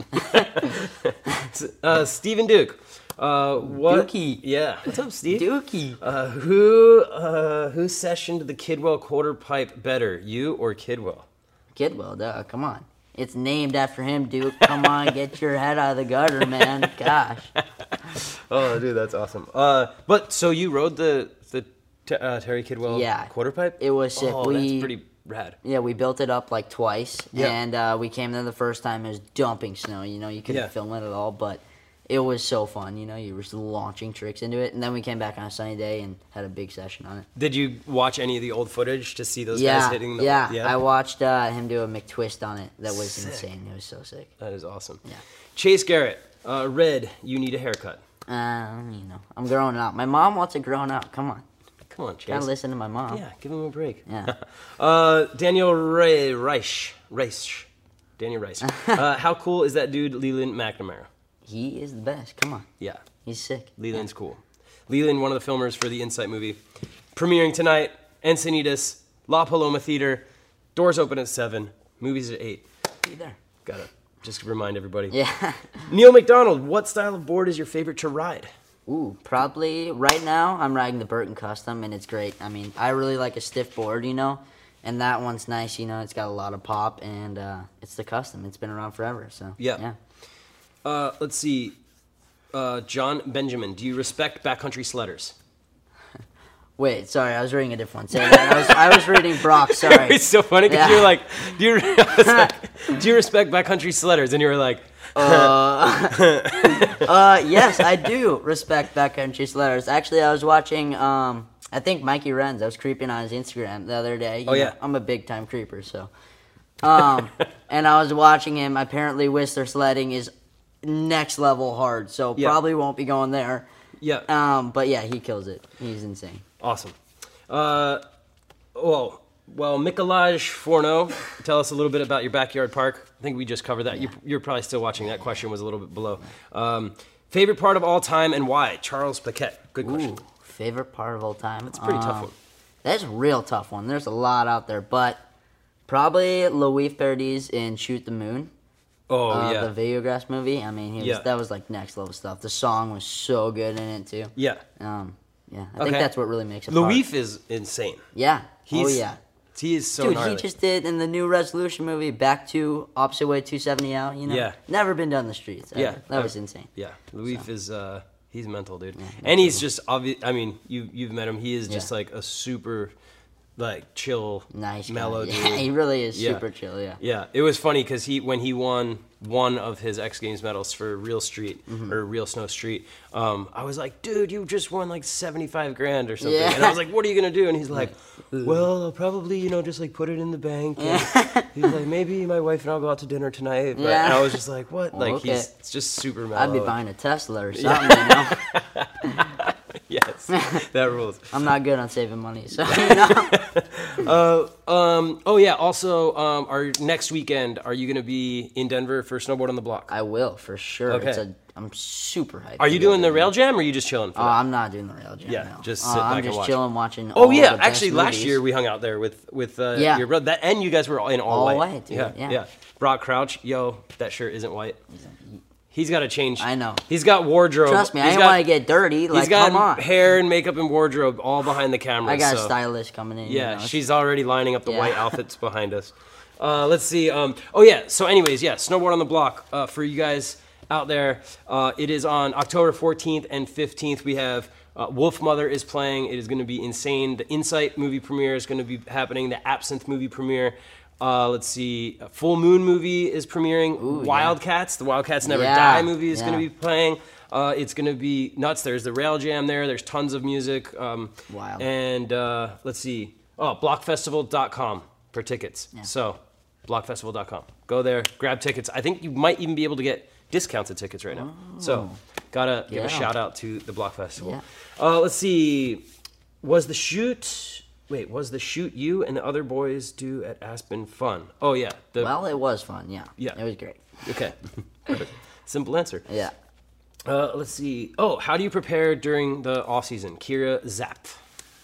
uh, Stephen Duke. Uh, what? Dookie. Yeah. What's up, Steve? Dookie. Uh, who uh, who sessioned the Kidwell quarter pipe better, you or Kidwell? Kidwell, duh, come on. It's named after him, Duke. Come on, get your head out of the gutter, man. Gosh. Oh, dude, that's awesome. Uh, but so you rode the the t- uh, Terry Kidwell Yeah. quarter pipe? It was sick. Oh, We- that's pretty rad. Yeah, we built it up like twice, Yeah. and uh, we came there the first time. It was dumping snow. You know, you couldn't Yeah. film it at all, but it was so fun. You know, you were just launching tricks into it, and then we came back on a sunny day and had a big session on it. Did you watch any of the old footage to see those yeah, guys hitting the? yeah, I watched uh, him do a McTwist on it. That was Sick. insane. It was so sick. That is awesome. Yeah. Chase Garrett, uh, Red, you need a haircut. Uh, you know, I'm growing out. My mom wants it grown out. Come on, Come on, Chase. gotta listen to my mom. Yeah, give him a break. Yeah. uh, Daniel Ray Reich, Reich, Daniel Rice. uh, how cool is that dude, Leland McNamara? He is the best. Come on, Yeah, he's sick. Leland's cool. Leland, one of the filmers for the Insight movie, premiering tonight. Encinitas, La Paloma Theater. Doors open at seven. Movies at eight. Be there. Gotta just remind everybody. Yeah. Neil McDonald, what style of board is your favorite to ride? Ooh, probably right now I'm riding the Burton Custom, and it's great. I mean, I really like a stiff board, you know, and that one's nice. You know, it's got a lot of pop, and uh, it's the Custom. It's been around forever, so Yeah. yeah. Uh, let's see. Uh, John Benjamin, do you respect backcountry sledders? Wait, sorry, I was reading a different one. Say that. I was I was reading Brock. Sorry. It's so funny because Yeah. you're like, do you, I was like, do you respect backcountry sledders? And you were like, Uh, uh, yes, I do respect backcountry sledders. Actually, I was watching. Um, I think Mikey Renz. I was creeping on his Instagram the other day. You Oh, know, yeah. I'm a big time creeper, so. Um, and I was watching him. Apparently, Whistler sledding is next level hard, so Yeah. probably won't be going there. yeah, Um, but yeah, he kills it. He's insane. awesome. Uh, well, well, Mikolaj Forno, tell us a little bit about your backyard park. I think we just covered that. You, you're probably still watching. That question was a little bit below. Um, favorite part of all time and why? Charles Paquette. Good question. Ooh, favorite part of all time. That's a pretty tough Um, one. That's a real tough one. There's a lot out there, but probably Louis Verdi's in Shoot the Moon. Oh, uh, yeah. The Videograss movie. I mean, he was, Yeah. that was like next level stuff. The song was so good in it too. Yeah. Um, yeah, I Okay. think that's what really makes it. Louis is insane. Yeah. He's, oh yeah. He is so Dude, gnarly. he just did in the new Resolution movie, Back to Opposite Way two seventy out. You know. Yeah. Never been down the streets. Ever. Yeah. That was insane. Yeah, Louis is uh he's mental, dude. Yeah, and he's just obvious. I mean, you you've met him. He is just Yeah. like a super like chill, Nice. guy. mellow dude. Yeah, he really is Yeah. super chill. Yeah. Yeah, it was funny because he when he won one of his X Games medals for Real Street Mm-hmm. or Real Snow Street, um, I was like, dude, you just won like seventy five grand or something, Yeah. and I was like, what are you gonna do? And he's like, well, I'll probably you know just like put it in the bank. And he's like, maybe my wife and I'll go out to dinner tonight. But, Yeah. And I was just like, what? Like okay. he's it's just super mellow. I'd be buying a Tesla or something. You know. Yes, that rules. I'm not good on saving money, so you know. Uh, um, oh yeah. Also, um, our next weekend, are you going to be in Denver for Snowboard on the Block? I will for sure. Okay. It's a, I'm super hyped. Are to you go doing the there. rail jam, or are you just chilling? For Oh, that? I'm not doing the rail jam. Yeah, no. just Uh, sit back I'm and just watch. chilling, watching. Oh all yeah, the best actually, last movies. year we hung out there with with uh, Yeah. your brother. That and you guys were all in all, All white. white, dude, Yeah, yeah. yeah. Brock Crouch, yo, that shirt isn't white. He's got to change. I know. He's got wardrobe. Trust me, I He's didn't got- want to get dirty. Like, He's got come on. hair and makeup and wardrobe all behind the camera. I got so. a stylist coming in. Yeah, you know, she's already lining up the Yeah. white outfits behind us. Uh, let's see. Um, oh, yeah. So anyways, yeah, Snowboard on the Block uh, for you guys out there. Uh, it is on October fourteenth and fifteenth. We have uh, Wolf Mother is playing. It is going to be insane. The Insight movie premiere is going to be happening. The Absinthe movie premiere. Uh, let's see. A Full Moon movie is premiering. Ooh, Wildcats. The Wildcats Never Yeah, Die movie is yeah. going to be playing. Uh, it's going to be nuts. There's the Rail Jam there. There's tons of music. Um, Wild. And uh, let's see. Oh, block festival dot com for tickets. So, block festival dot com. Go there, grab tickets. I think you might even be able to get discounted tickets right now. So, gotta give a Yeah. shout out to the Block Festival. Yeah. Uh, let's see. Was the shoot... Wait, was the shoot you and the other boys do at Aspen fun? Oh, yeah. The, Well, it was fun. Yeah. Yeah. It was great. Okay. Simple answer. Yeah. Uh, let's see. Oh, how do you prepare during the off season? Kira Zapt.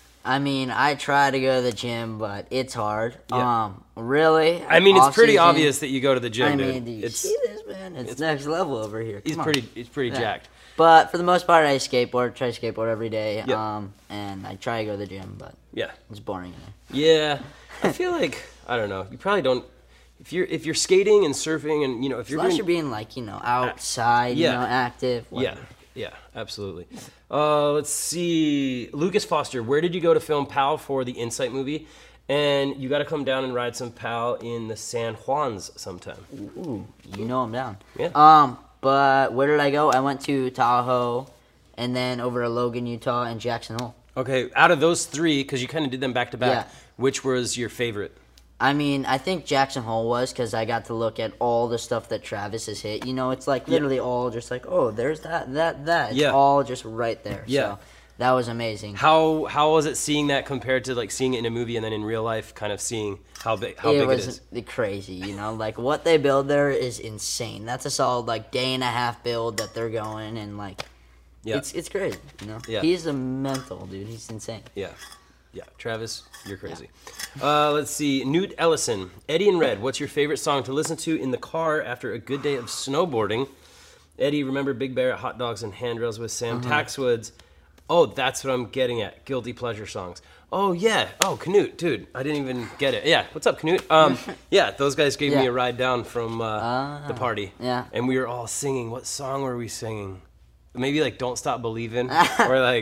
I mean, I try to go to the gym, but it's hard. Yeah. Um, really? I mean, it's pretty Off-season, obvious that you go to the gym, I dude. mean, do you it's, see this, man? It's, next level over here. he's Come on. pretty. He's pretty Yeah. jacked. But for the most part, I skateboard. Try to skateboard every day. Yeah. Um, and I try to go to the gym, but Yeah. it's boring in there. Yeah. I feel like I don't know. You probably don't. If you're if you're skating and surfing and you know if you're Unless doing you're being like you know outside, Yeah. you know, active. yeah whatever. yeah absolutely. Uh, let's see. Lucas Foster, where did you go to film Pal for the Insight movie? And you got to come down and ride some Pal in the San Juans sometime. Ooh, you know I'm down. Yeah. Um, but where did I go? I went to Tahoe, and then over to Logan, Utah, and Jackson Hole. Okay, out of those three, because you kind of did them back to back, Yeah. which was your favorite? I mean, I think Jackson Hole was because I got to look at all the stuff that Travis has hit. You know, it's like literally all just like, oh, there's that, that, that. It's Yeah. all just right there. Yeah. So that was amazing. How how was it seeing that compared to like seeing it in a movie and then in real life, kind of seeing how big how it big was it is? the crazy, you know, like what they build there is insane. That's a solid like day and a half build that they're going and like, Yeah. it's it's crazy, you know. Yeah. He's a mental dude. He's insane. Yeah. Yeah. Travis, you're crazy. Uh, let's see. Newt Ellison, Eddie and Red, what's your favorite song to listen to in the car after a good day of snowboarding? Eddie, remember Big Bear at Hot Dogs and Handrails with Sam Uh-huh. Taxwoods. Oh, that's what I'm getting at. Guilty pleasure songs. Oh, yeah. Oh, Canute, dude. I didn't even get it. Yeah. What's up, Canute? Um, yeah, those guys gave me Yeah. a ride down from uh, Ah, the party. yeah. And we were all singing. What song were we singing? Maybe like Don't Stop Believin'. Or like...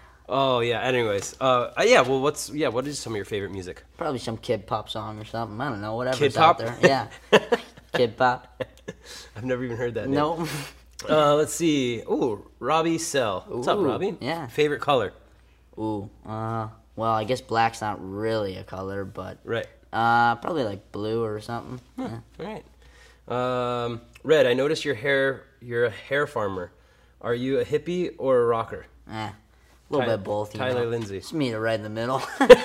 Oh yeah. Anyways, uh, uh, yeah. Well, what's yeah? What is some of your favorite music? Probably some kid pop song or something. I don't know, whatever's Kid out pop? there. Yeah. Kid pop. I've never even heard that. Name. No. Uh, let's see. Ooh, Robbie Sell. What's up, Ooh, Robbie? yeah. Favorite color? Ooh. Uh. Well, I guess black's not really a color, but Right. uh, probably like blue or something. Yeah. All right. Um, Red. I noticed your hair. You're a hair farmer. Are you a hippie or a rocker? Eh. A little Ty- bit of both. You Tyler know. Lindsay. It's me to right in the middle.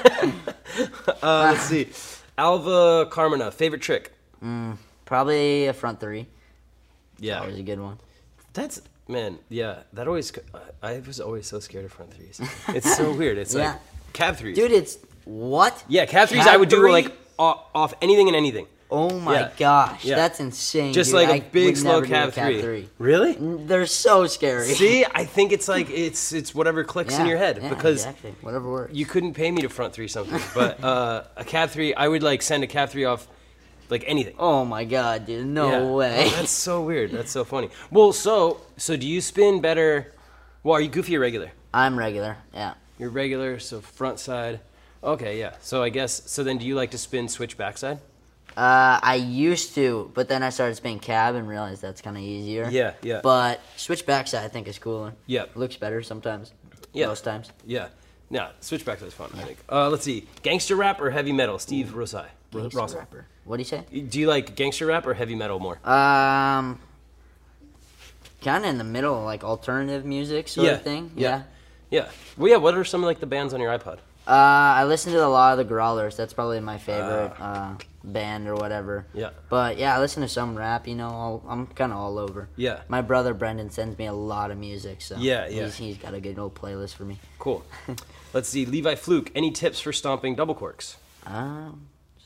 Uh, let's see. Alva Carmona. Favorite trick? Probably a front three. Yeah. Always a good one. That's man. Yeah. That always. I was always so scared of front threes. It's so weird. It's Yeah. like cab threes. Dude, it's what? Yeah, cab threes Cab I would do three? like off, off anything and anything. Oh my Yeah. gosh, Yeah. that's insane. Just dude. like a I big would slow never do a cab, three. three. Really? They're so scary. See, I think it's like it's it's whatever clicks in Yeah, your head yeah, because exactly. Whatever works. you couldn't pay me to front three something, but uh, a cab three I would like send a cab three off like anything. Oh my god, dude, no Yeah. way. Oh, that's so weird. That's so funny. Well, so so do you spin better? Well, are you goofy or regular? I'm regular. Yeah. You're regular, so front side. Okay, yeah. So I guess so. Then do you like to spin switch backside? Uh, I used to, but then I started spinning cab and realized that's kind of easier. Yeah, yeah. But switch backside I think is cooler. Yeah. Looks better sometimes. Yeah. Most times. Yeah. Yeah, switch backside is fun, I think. Uh, let's see. Gangster rap or heavy metal? Steve Rosai. Ro- Gangster Rossai. rapper. What do you say? Do you like gangster rap or heavy metal more? Um, kind of in the middle, like alternative music sort Yeah, of thing. yeah. Yeah. Well, yeah. What are some of like the bands on your iPod? Uh, I listen to a lot of the Growlers. That's probably my favorite uh, band or whatever. Yeah. But yeah, I listen to some rap. You know, all, I'm kind of all over. Yeah. My brother Brendan sends me a lot of music, so Yeah, yeah. He's, he's got a good old playlist for me. Cool. Let's see. Levi Fluke. Any tips for stomping double corks? Um,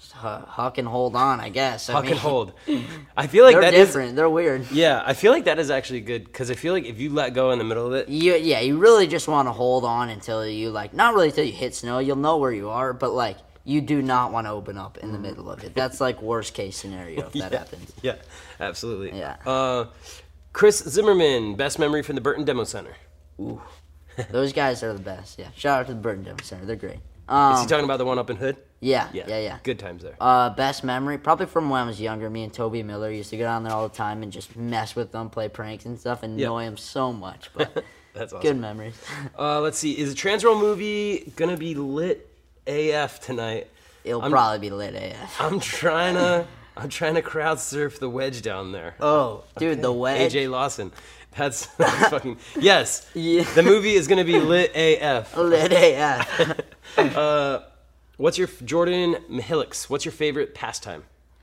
huck and hold on, I guess. I Huck mean, and hold. I feel like They're that is- different. They're weird. Yeah, I feel like that is actually good because I feel like if you let go in the middle of it, You, yeah, you really just want to hold on until you, like, not really until you hit snow. You'll know where you are, but, like, you do not want to open up in the middle of it. That's, like, worst case scenario if that yeah, happens. yeah, absolutely. Yeah. Uh, Chris Zimmerman, best memory from the Burton Demo Center. Ooh. Those guys are the best, yeah. Shout out to the Burton Demo Center. They're great. Um, Is he talking about the one up in Hood? yeah, Yeah, yeah, yeah. Good times there. Uh, best memory, probably from when I was younger. Me and Toby Miller used to go down there all the time and just mess with them, play pranks and stuff, and Yeah. annoy them so much. But That's awesome. good memories. Uh, let's see. Is the Transworld movie gonna be lit A F tonight? It'll I'm- probably be lit A F. I'm trying to. I'm trying to crowd surf the wedge down there. Oh, dude, the A wedge. J Lawson. That's, that's fucking yes. Yeah. The movie is gonna be lit A F. Lit A F. Uh, what's your Jordan Mihilix? What's your favorite pastime?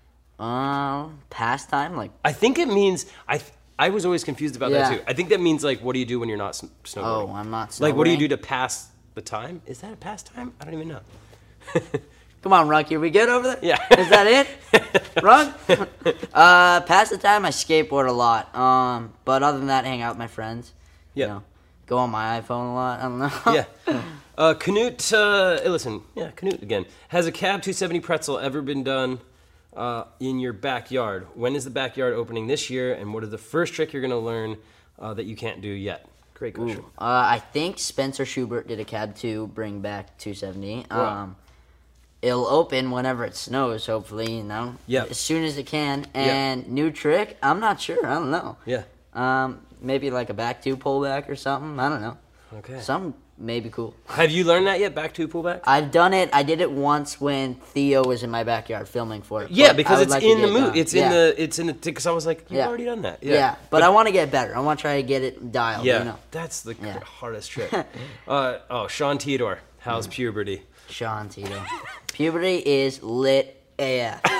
um, pastime, like I think it means I. th- I was always confused about Yeah. that too. I think that means like, what do you do when you're not s- snowboarding? oh, I'm not. Like, what do you do snowboarding. to pass the time? Is that a pastime? I don't even know. Come on, Runky, are we good over there? Yeah. Is that it? Run? uh, pass the time, I skateboard a lot. Um, but other than that, hang out with my friends. Yeah. You know, go on my iPhone a lot. I don't know. Yeah. Uh, Canute, uh, hey, listen, yeah, Canute again. Has a Cab two seventy pretzel ever been done uh, in your backyard? When is the backyard opening this year? And what is the first trick you're going to learn uh, that you can't do yet? Great question. Ooh, uh, I think Spencer Schubert did a Cab two bring back two seventy. Wow. Um, it'll open whenever it snows, hopefully, you know. Yeah. As soon as it can. And new trick, I'm not sure. I don't know. Yeah. Um, maybe like a back two pullback or something. I don't know. Okay. Something maybe cool. Have you learned that yet? Back to pullback? I've done it. I did it once when Theo was in my backyard filming for it. Yeah, but I because would it's like to in the get it movie. done. It's yeah. in the. It's in the. Because I was like, you've Yeah. already done that. Yeah, Yeah. but, I want to get better. I want to try to get it dialed. Yeah, You know, that's the Yeah. hardest trick. uh, oh, Sean Tedor, how's puberty? Sean Tito. Puberty is lit A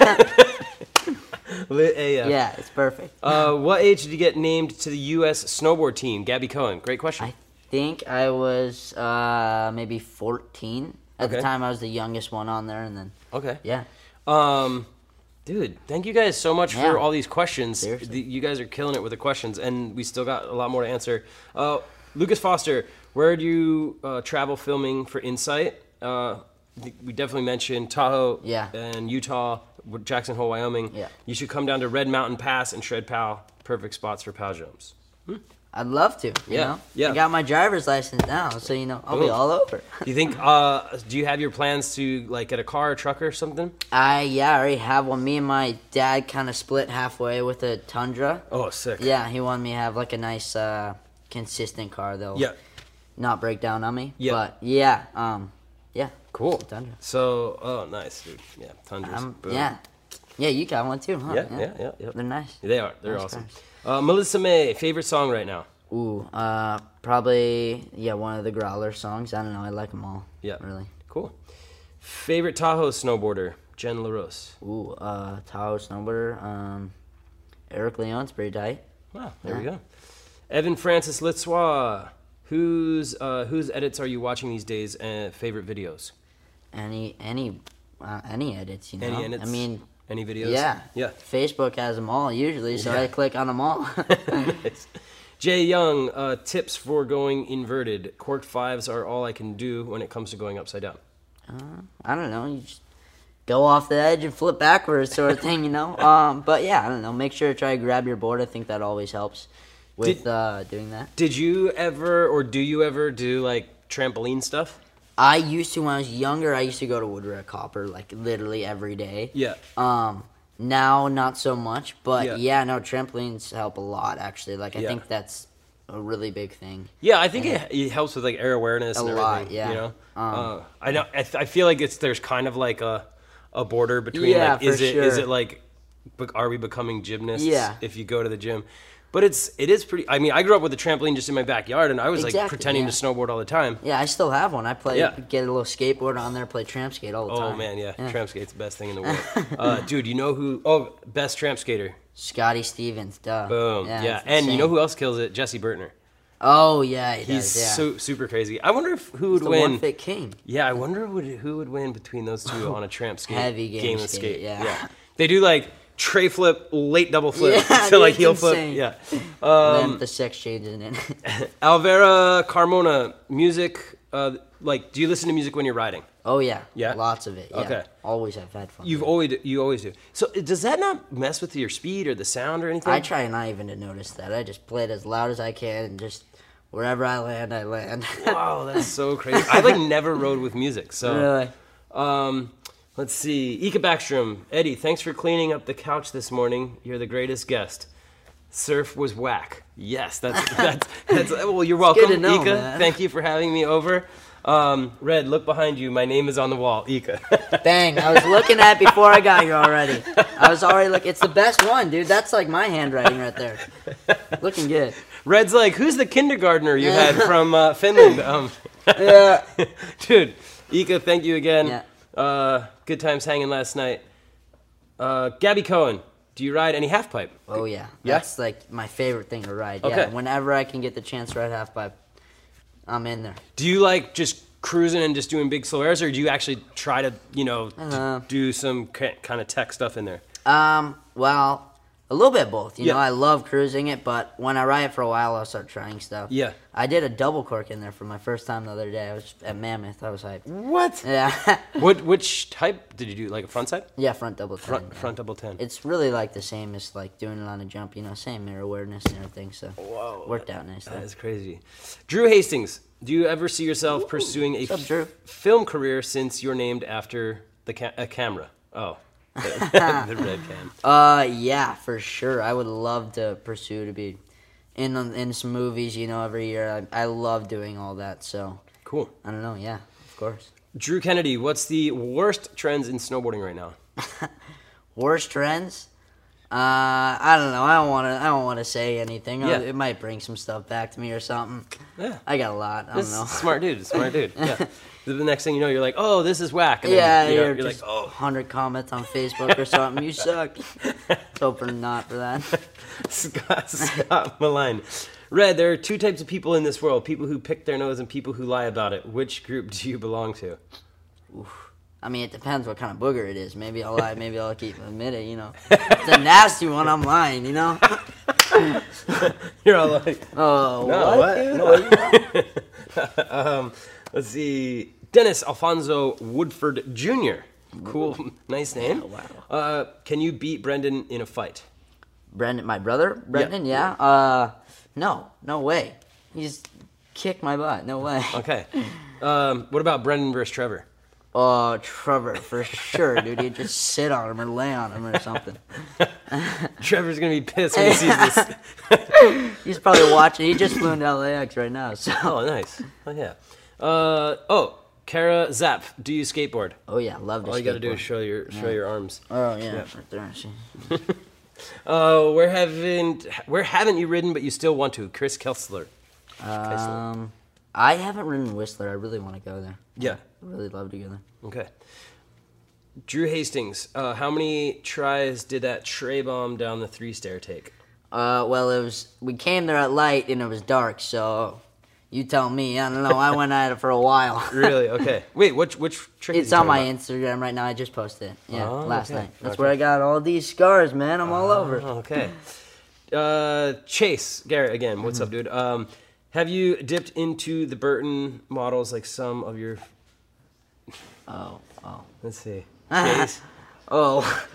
F. Lit A F. Yeah, it's perfect. Uh, what age did you get named to the U S snowboard team? Gabby Cohen. Great question. I think I was uh, maybe fourteen at Okay. the time. I was the youngest one on there, and then okay. yeah, Um, dude, thank you guys so much Yeah. for all these questions. Seriously. The- you guys are killing it with the questions, and we still got a lot more to answer. Uh, Lucas Foster, where do you uh, travel filming for Insight? Uh, th- we definitely mentioned Tahoe Yeah. and Utah, Jackson Hole, Wyoming. Yeah. You should come down to Red Mountain Pass and Shred Pal. Perfect spots for pal jumps. I'd love to. You Yeah, know, yeah. I got my driver's license now, so you know I'll be Boom. all over. Do you think? Uh, do you have your plans to like get a car, or truck, or something? I yeah, I already have one. Me and my dad kind of split halfway with a Tundra. Oh, sick. Yeah, he wanted me to have like a nice, uh, consistent car though. Yeah. Not break down on me. Yeah. But yeah, um, yeah. Cool. Tundra. So, oh, nice, dude. Yeah, Tundras. Um, Boom. yeah. Yeah, you got one too, huh? Yeah, yeah, yeah, yeah. They're nice. They are. They're Nice awesome. cars. Uh, Melissa May, favorite song right now? Ooh, uh, probably yeah, one of the Growler songs. I don't know. I like them all. Yeah. Really. Cool. Favorite Tahoe snowboarder? Jen LaRose. Ooh, uh, Tahoe snowboarder. Um, Eric Leon's pretty tight. Wow, there we Yeah. go. Evan Francis Litsois. Whose uh, whose edits are you watching these days? And favorite videos? Any any uh, any edits, you know. Any edits? I mean, Any videos? yeah, Yeah. Facebook has them all usually, so Yeah. I click on them all. Nice. Jay Young, uh, tips for going inverted. Cork fives are all I can do when it comes to going upside down. I don't know. You just go off the edge and flip backwards, sort of thing, you know. Um, but yeah, I don't know. Make sure to try to grab your board. I think that always helps with Did- uh, doing that. Did you ever, or do you ever do like trampoline stuff? I used to when I was younger. I used to go to Woodruff Copper like literally every day. Yeah. Um, now not so much, but Yeah. yeah, no, trampolines help a lot actually. Like I Yeah. think that's a really big thing. Yeah, I think it, it helps with like air awareness A and lot, everything. yeah. You know, Um, uh, I know. I, th- I feel like it's there's kind of like a a border between Yeah, like is for it is sure. it like be- are we becoming gymnasts? Yeah. If you go to the gym, but it's it is pretty. I mean, I grew up with a trampoline just in my backyard, and I was like Exactly, pretending yeah. to snowboard all the time. Yeah, I still have one. I play, Yeah. get a little skateboard on there, play tramp skate all the Oh time. man, yeah, Yeah. tramp skate's the best thing in the world. uh, dude, you know who? Oh, best tramp skater. Scotty Stevens, duh. Boom. Yeah, it's and you know insane. who else kills it? Jesse Burtner. Oh yeah, he He's does, yeah. so super crazy. I wonder if who would He's the win. one fit king. Yeah, I wonder who would, who would win between those two on a tramp skate. Heavy game of skate, yeah. They do like tray flip, late double flip, Yeah, to like it's heel insane. flip. Yeah. And Um, then the sex change in it. Alvera Carmona, music. Uh, like, do you listen to music when you're riding? Oh yeah. Yeah? Lots of it. Yeah. Okay. Always have headphones. You've always you always do. So does that not mess with your speed or the sound or anything? I try not even to notice that. I just play it as loud as I can and just wherever I land, I land. Wow, that's so crazy. I like never rode with music. So Really? Um, let's see. Ika Backstrom, Eddie, thanks for cleaning up the couch this morning. You're the greatest guest. Surf was whack. Yes, that's that's that's. Well, you're welcome, good to know, Ika. man. Thank you for having me over. Um, Red, look behind you. My name is on the wall, Ika. Dang, I was looking at it before I got here already. I was already looking. It's the best one, dude. That's like my handwriting right there. Looking good. Red's like, who's the kindergartner you had from uh, Finland? Um, Yeah. dude, Ika, thank you again. Yeah. Uh, good times hanging last night. Uh, Gabby Cohen, do you ride any half pipe? Oh yeah. Yeah? That's like my favorite thing to ride. Okay. Yeah. Whenever I can get the chance to ride half pipe, I'm in there. Do you like just cruising and just doing big slow airs, or do you actually try to, you know, d- Uh-huh. do some k- kind of tech stuff in there? Um. Well, a little bit both. You Yeah. know, I love cruising it, but when I ride it for a while, I'll start trying stuff. Yeah. I did a double cork in there for my first time the other day. I was at Mammoth. I was hyped. What? Yeah. What? Which type did you do? Like a front side? Yeah, front double ten. Front yeah. front double ten. It's really like the same as like doing it on a jump, you know, same mirror awareness and everything. So Whoa, worked out nice. That There. is crazy. Drew Hastings, do you ever see yourself pursuing a What's up, Drew? f- film career since you're named after the ca- a camera? Oh, the, the red cam. Uh, yeah, for sure. I would love to pursue to be in in some movies, you know, every year. I, I love doing all that. So Cool. I don't know. Yeah, of course. Drew Kennedy, what's the worst trends in snowboarding right now? Worst trends? Uh, I don't know. I don't want to. I don't want to say anything. Yeah. It might bring some stuff back to me or something. Yeah. I got a lot. I This don't know. smart dude, smart dude. Yeah. The next thing you know, you're like, oh, this is whack. And then, Yeah, you know, you're, you're just like, oh. hundred comments on Facebook or something. You suck. Let's hope for not for that. Scott, Scott Malign. Red, there are two types of people in this world, people who pick their nose and people who lie about it. Which group do you belong to? I mean, it depends what kind of booger it is. Maybe I'll lie. Maybe I'll keep admit it. You know, it's a nasty one. I'm lying. You know. You're all like, Oh, no, what? what? No. um, let's see. Dennis Alfonso Woodford Junior Cool, nice name. Yeah, wow. Uh, can you beat Brendan in a fight? Brendan, my brother, Brendan. Yeah. Uh, no, no way. He's kicked my butt. No way. Okay. Um, what about Brendan versus Trevor? Oh, Trevor, for sure, dude. He'd just sit on him or lay on him or something. Trevor's gonna be pissed when he sees this. He's probably watching. He just flew into L A X right now. So. Oh, nice. Oh, yeah. Uh, oh, Kara Zapp, do you skateboard? Oh yeah, love to. All you gotta do is skateboard. show your show Yeah. your arms. Oh yeah, Yeah. right there. See. Uh, where haven't where haven't you ridden but you still want to? Chris Kessler. Um, I haven't ridden Whistler. I really want to go there. Yeah. I really love to go there. Okay. Drew Hastings, uh, how many tries did that tray bomb down the three stair take? Uh, well, it was we came there at light and it was dark, so you tell me. I don't know. I went at it for a while. Really? Okay. Wait, which which trick? It's is he on my talking Instagram right now. I just posted it. Yeah, Oh, last okay. night. That's Okay. where I got all these scars, man. I'm all about? over. Oh, okay. Uh, Chase Garrett again. What's up, dude? Um, have you dipped into the Burton models like some of your? Oh, oh, Let's see. Chase. oh.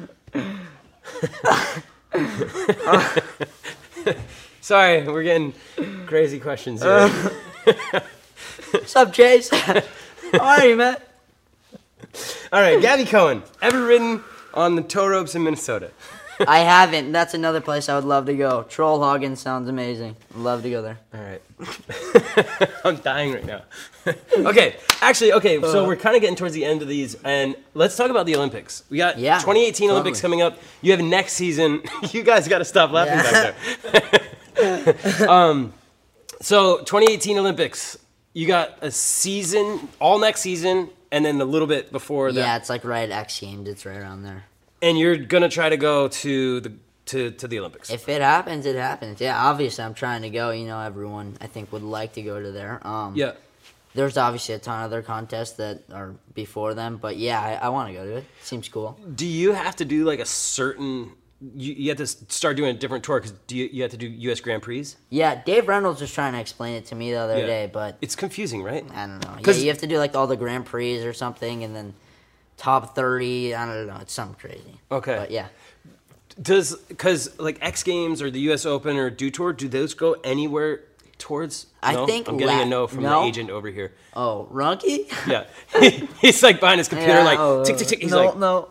Sorry, we're getting crazy questions here. What's up, Chase? How are you, man? All right, Gabby Cohen. Ever ridden on the tow ropes in Minnesota? I haven't. That's another place I would love to go. Trollhagen sounds amazing. Love to go there. All right. I'm dying right now. Okay, actually, okay, so we're kind of getting towards the end of these, and let's talk about the Olympics. We got Yeah, twenty eighteen Olympics totally. coming up. You have next season. You guys got to stop laughing Yeah. back there. um, so twenty eighteen Olympics, you got a season, all next season, and then a little bit before that. Yeah, it's like right at X Games. It's right around there. And you're going to try to go to the to, to the Olympics? If it happens, it happens. Yeah, obviously I'm trying to go. You know, everyone I think would like to go to there. Um, yeah. There's obviously a ton of other contests that are before them, but yeah, I, I want to go to it. Seems cool. Do you have to do like a certain? You, you have to start doing a different tour because do you, you have to do U S Grand Prix? Yeah, Dave Reynolds was trying to explain it to me the other Yeah. day, but It's confusing, right? I don't know. Yeah, 'Cause- you have to do like all the Grand Prix or something, and then top thirty. I don't know. It's something crazy. Okay. But yeah. Does because like X Games or the U S Open or Dew Tour, do those go anywhere towards? I No? think I'm getting la- a no from no. the agent over here. Oh, Runky? Yeah, he's like behind his computer, Yeah, like oh, tick tick tick. He's no, like, no.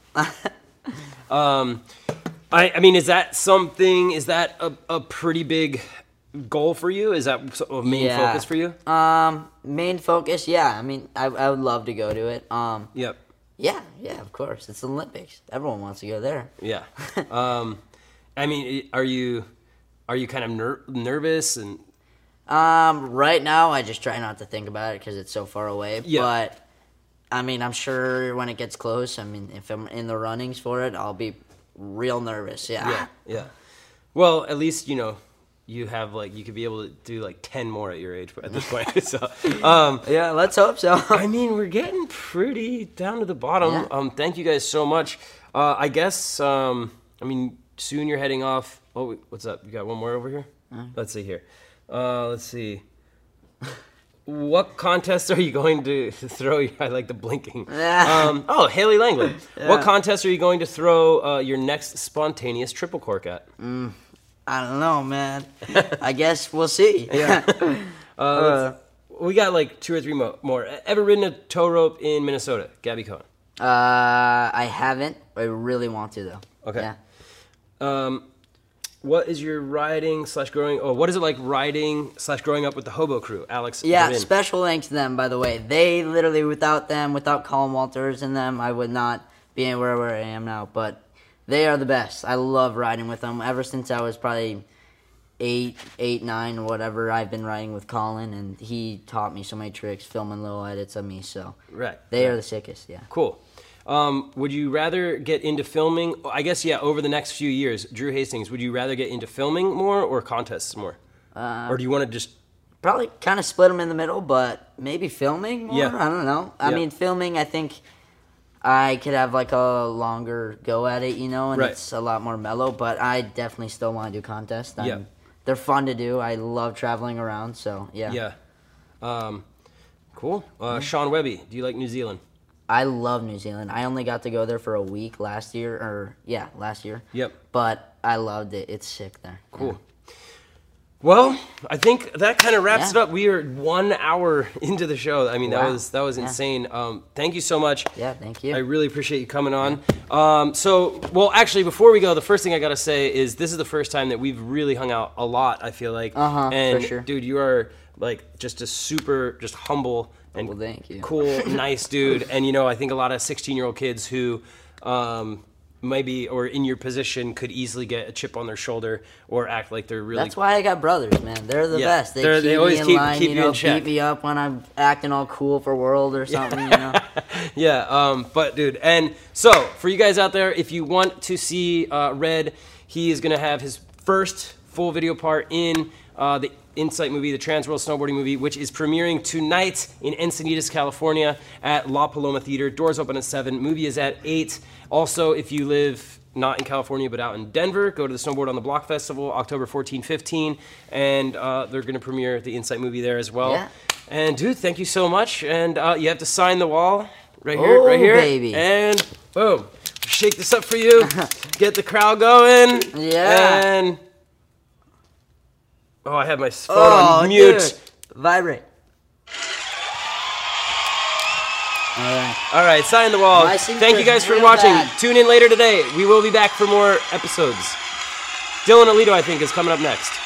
um, I I mean, is that something? Is that a, a pretty big goal for you? Is that a main Yeah. focus for you? Um, main focus, yeah. I mean, I I would love to go to it. Um, Yep. yeah, yeah, of course. It's the Olympics. Everyone wants to go there. Yeah. um, I mean, are you are you kind of ner- nervous and? Um, right now, I just try not to think about it because it's so far away. Yeah. But I mean, I'm sure when it gets close, I mean, if I'm in the runnings for it, I'll be real nervous. Yeah. Yeah, yeah. Well, at least you know you have like you could be able to do like ten more at your age at this point. so, um, Yeah, let's hope so. I mean, we're getting pretty down to the bottom. Yeah. Um, thank you guys so much. Uh, I guess um, I mean soon you're heading off. Oh, wait, what's up? You got one more over here? Let's see here. Uh, let's see. What contest are you going to throw? I like the blinking. Um, oh, Haley Langley. What contest are you going to throw uh, your next spontaneous triple cork at? I don't know, man. I guess we'll see. Yeah. Uh, let's- we got like two or three mo- more. Ever ridden a tow rope in Minnesota? Gabby Cohen. Uh, I haven't. I really want to though. Okay. Yeah. Um, what is your riding slash growing? Oh, what is it like riding slash growing up with the Hobo Crew? Alex. Yeah, Devin. special thanks to them, by the way. They literally, without them, without Colin Walters and them, I would not be anywhere where I am now. But they are the best. I love riding with them. Ever since I was probably eight, eight, nine, or whatever, I've been riding with Colin, and he taught me so many tricks, filming little edits of me. So Right. they are the sickest. Yeah. Cool. Um, would you rather get into filming? I guess yeah. Over the next few years, Drew Hastings, would you rather get into filming more or contests more, Uh, or do you want to just? Probably kind of split them in the middle, but maybe filming more? Yeah. I don't know. I Yeah. mean, filming, I think I could have like a longer go at it, you know, and Right. it's a lot more mellow, but I definitely still want to do contests. I'm- Yeah. They're fun to do. I love traveling around, so yeah. Yeah. Um, cool. Uh, Sean Webby, do you like New Zealand? I love New Zealand. I only got to go there for a week last year, or yeah, last year. Yep. But I loved it. It's sick there. Cool. Well, I think that kind of wraps Yeah. it up. We are one hour into the show. I mean, that Wow. was that was Yeah. insane. Um, thank you so much. Yeah, thank you. I really appreciate you coming on. Um, so, well, actually, before we go, the first thing I gotta say is this is the first time that we've really hung out a lot. I feel like, Uh-huh, for and sure. dude, you are like just a super, just humble and Well, thank you. cool, nice dude. And you know, I think a lot of sixteen-year-old kids who um, maybe or in your position could easily get a chip on their shoulder or act like they're really. That's why I got brothers, man. They're the Yeah, best. They they're- keep they always me in keep- line, keep you you know, in check. beat me up when I'm acting all cool for World or something, you know. Yeah, um, but dude, and so for you guys out there, if you want to see uh, Red, he is going to have his first full video part in uh, the Insight movie, the Transworld Snowboarding movie, which is premiering tonight in Encinitas, California at La Paloma Theater. Doors open at seven. Movie is at eight. Also, if you live not in California but out in Denver, go to the Snowboard on the Block Festival, October fourteenth, fifteenth, and uh, they're going to premiere the Insight movie there as well. Yeah. And dude, thank you so much. And uh, you have to sign the wall right here, Oh, right here, baby. and boom. Shake this up for you. Get the crowd going. Yeah. And oh, I had my phone Oh, on mute. dude. Vibrate. All right. All right, sign the wall. My Thank you guys for real watching. bad. Tune in later today. We will be back for more episodes. Dylan Alito, I think, is coming up next.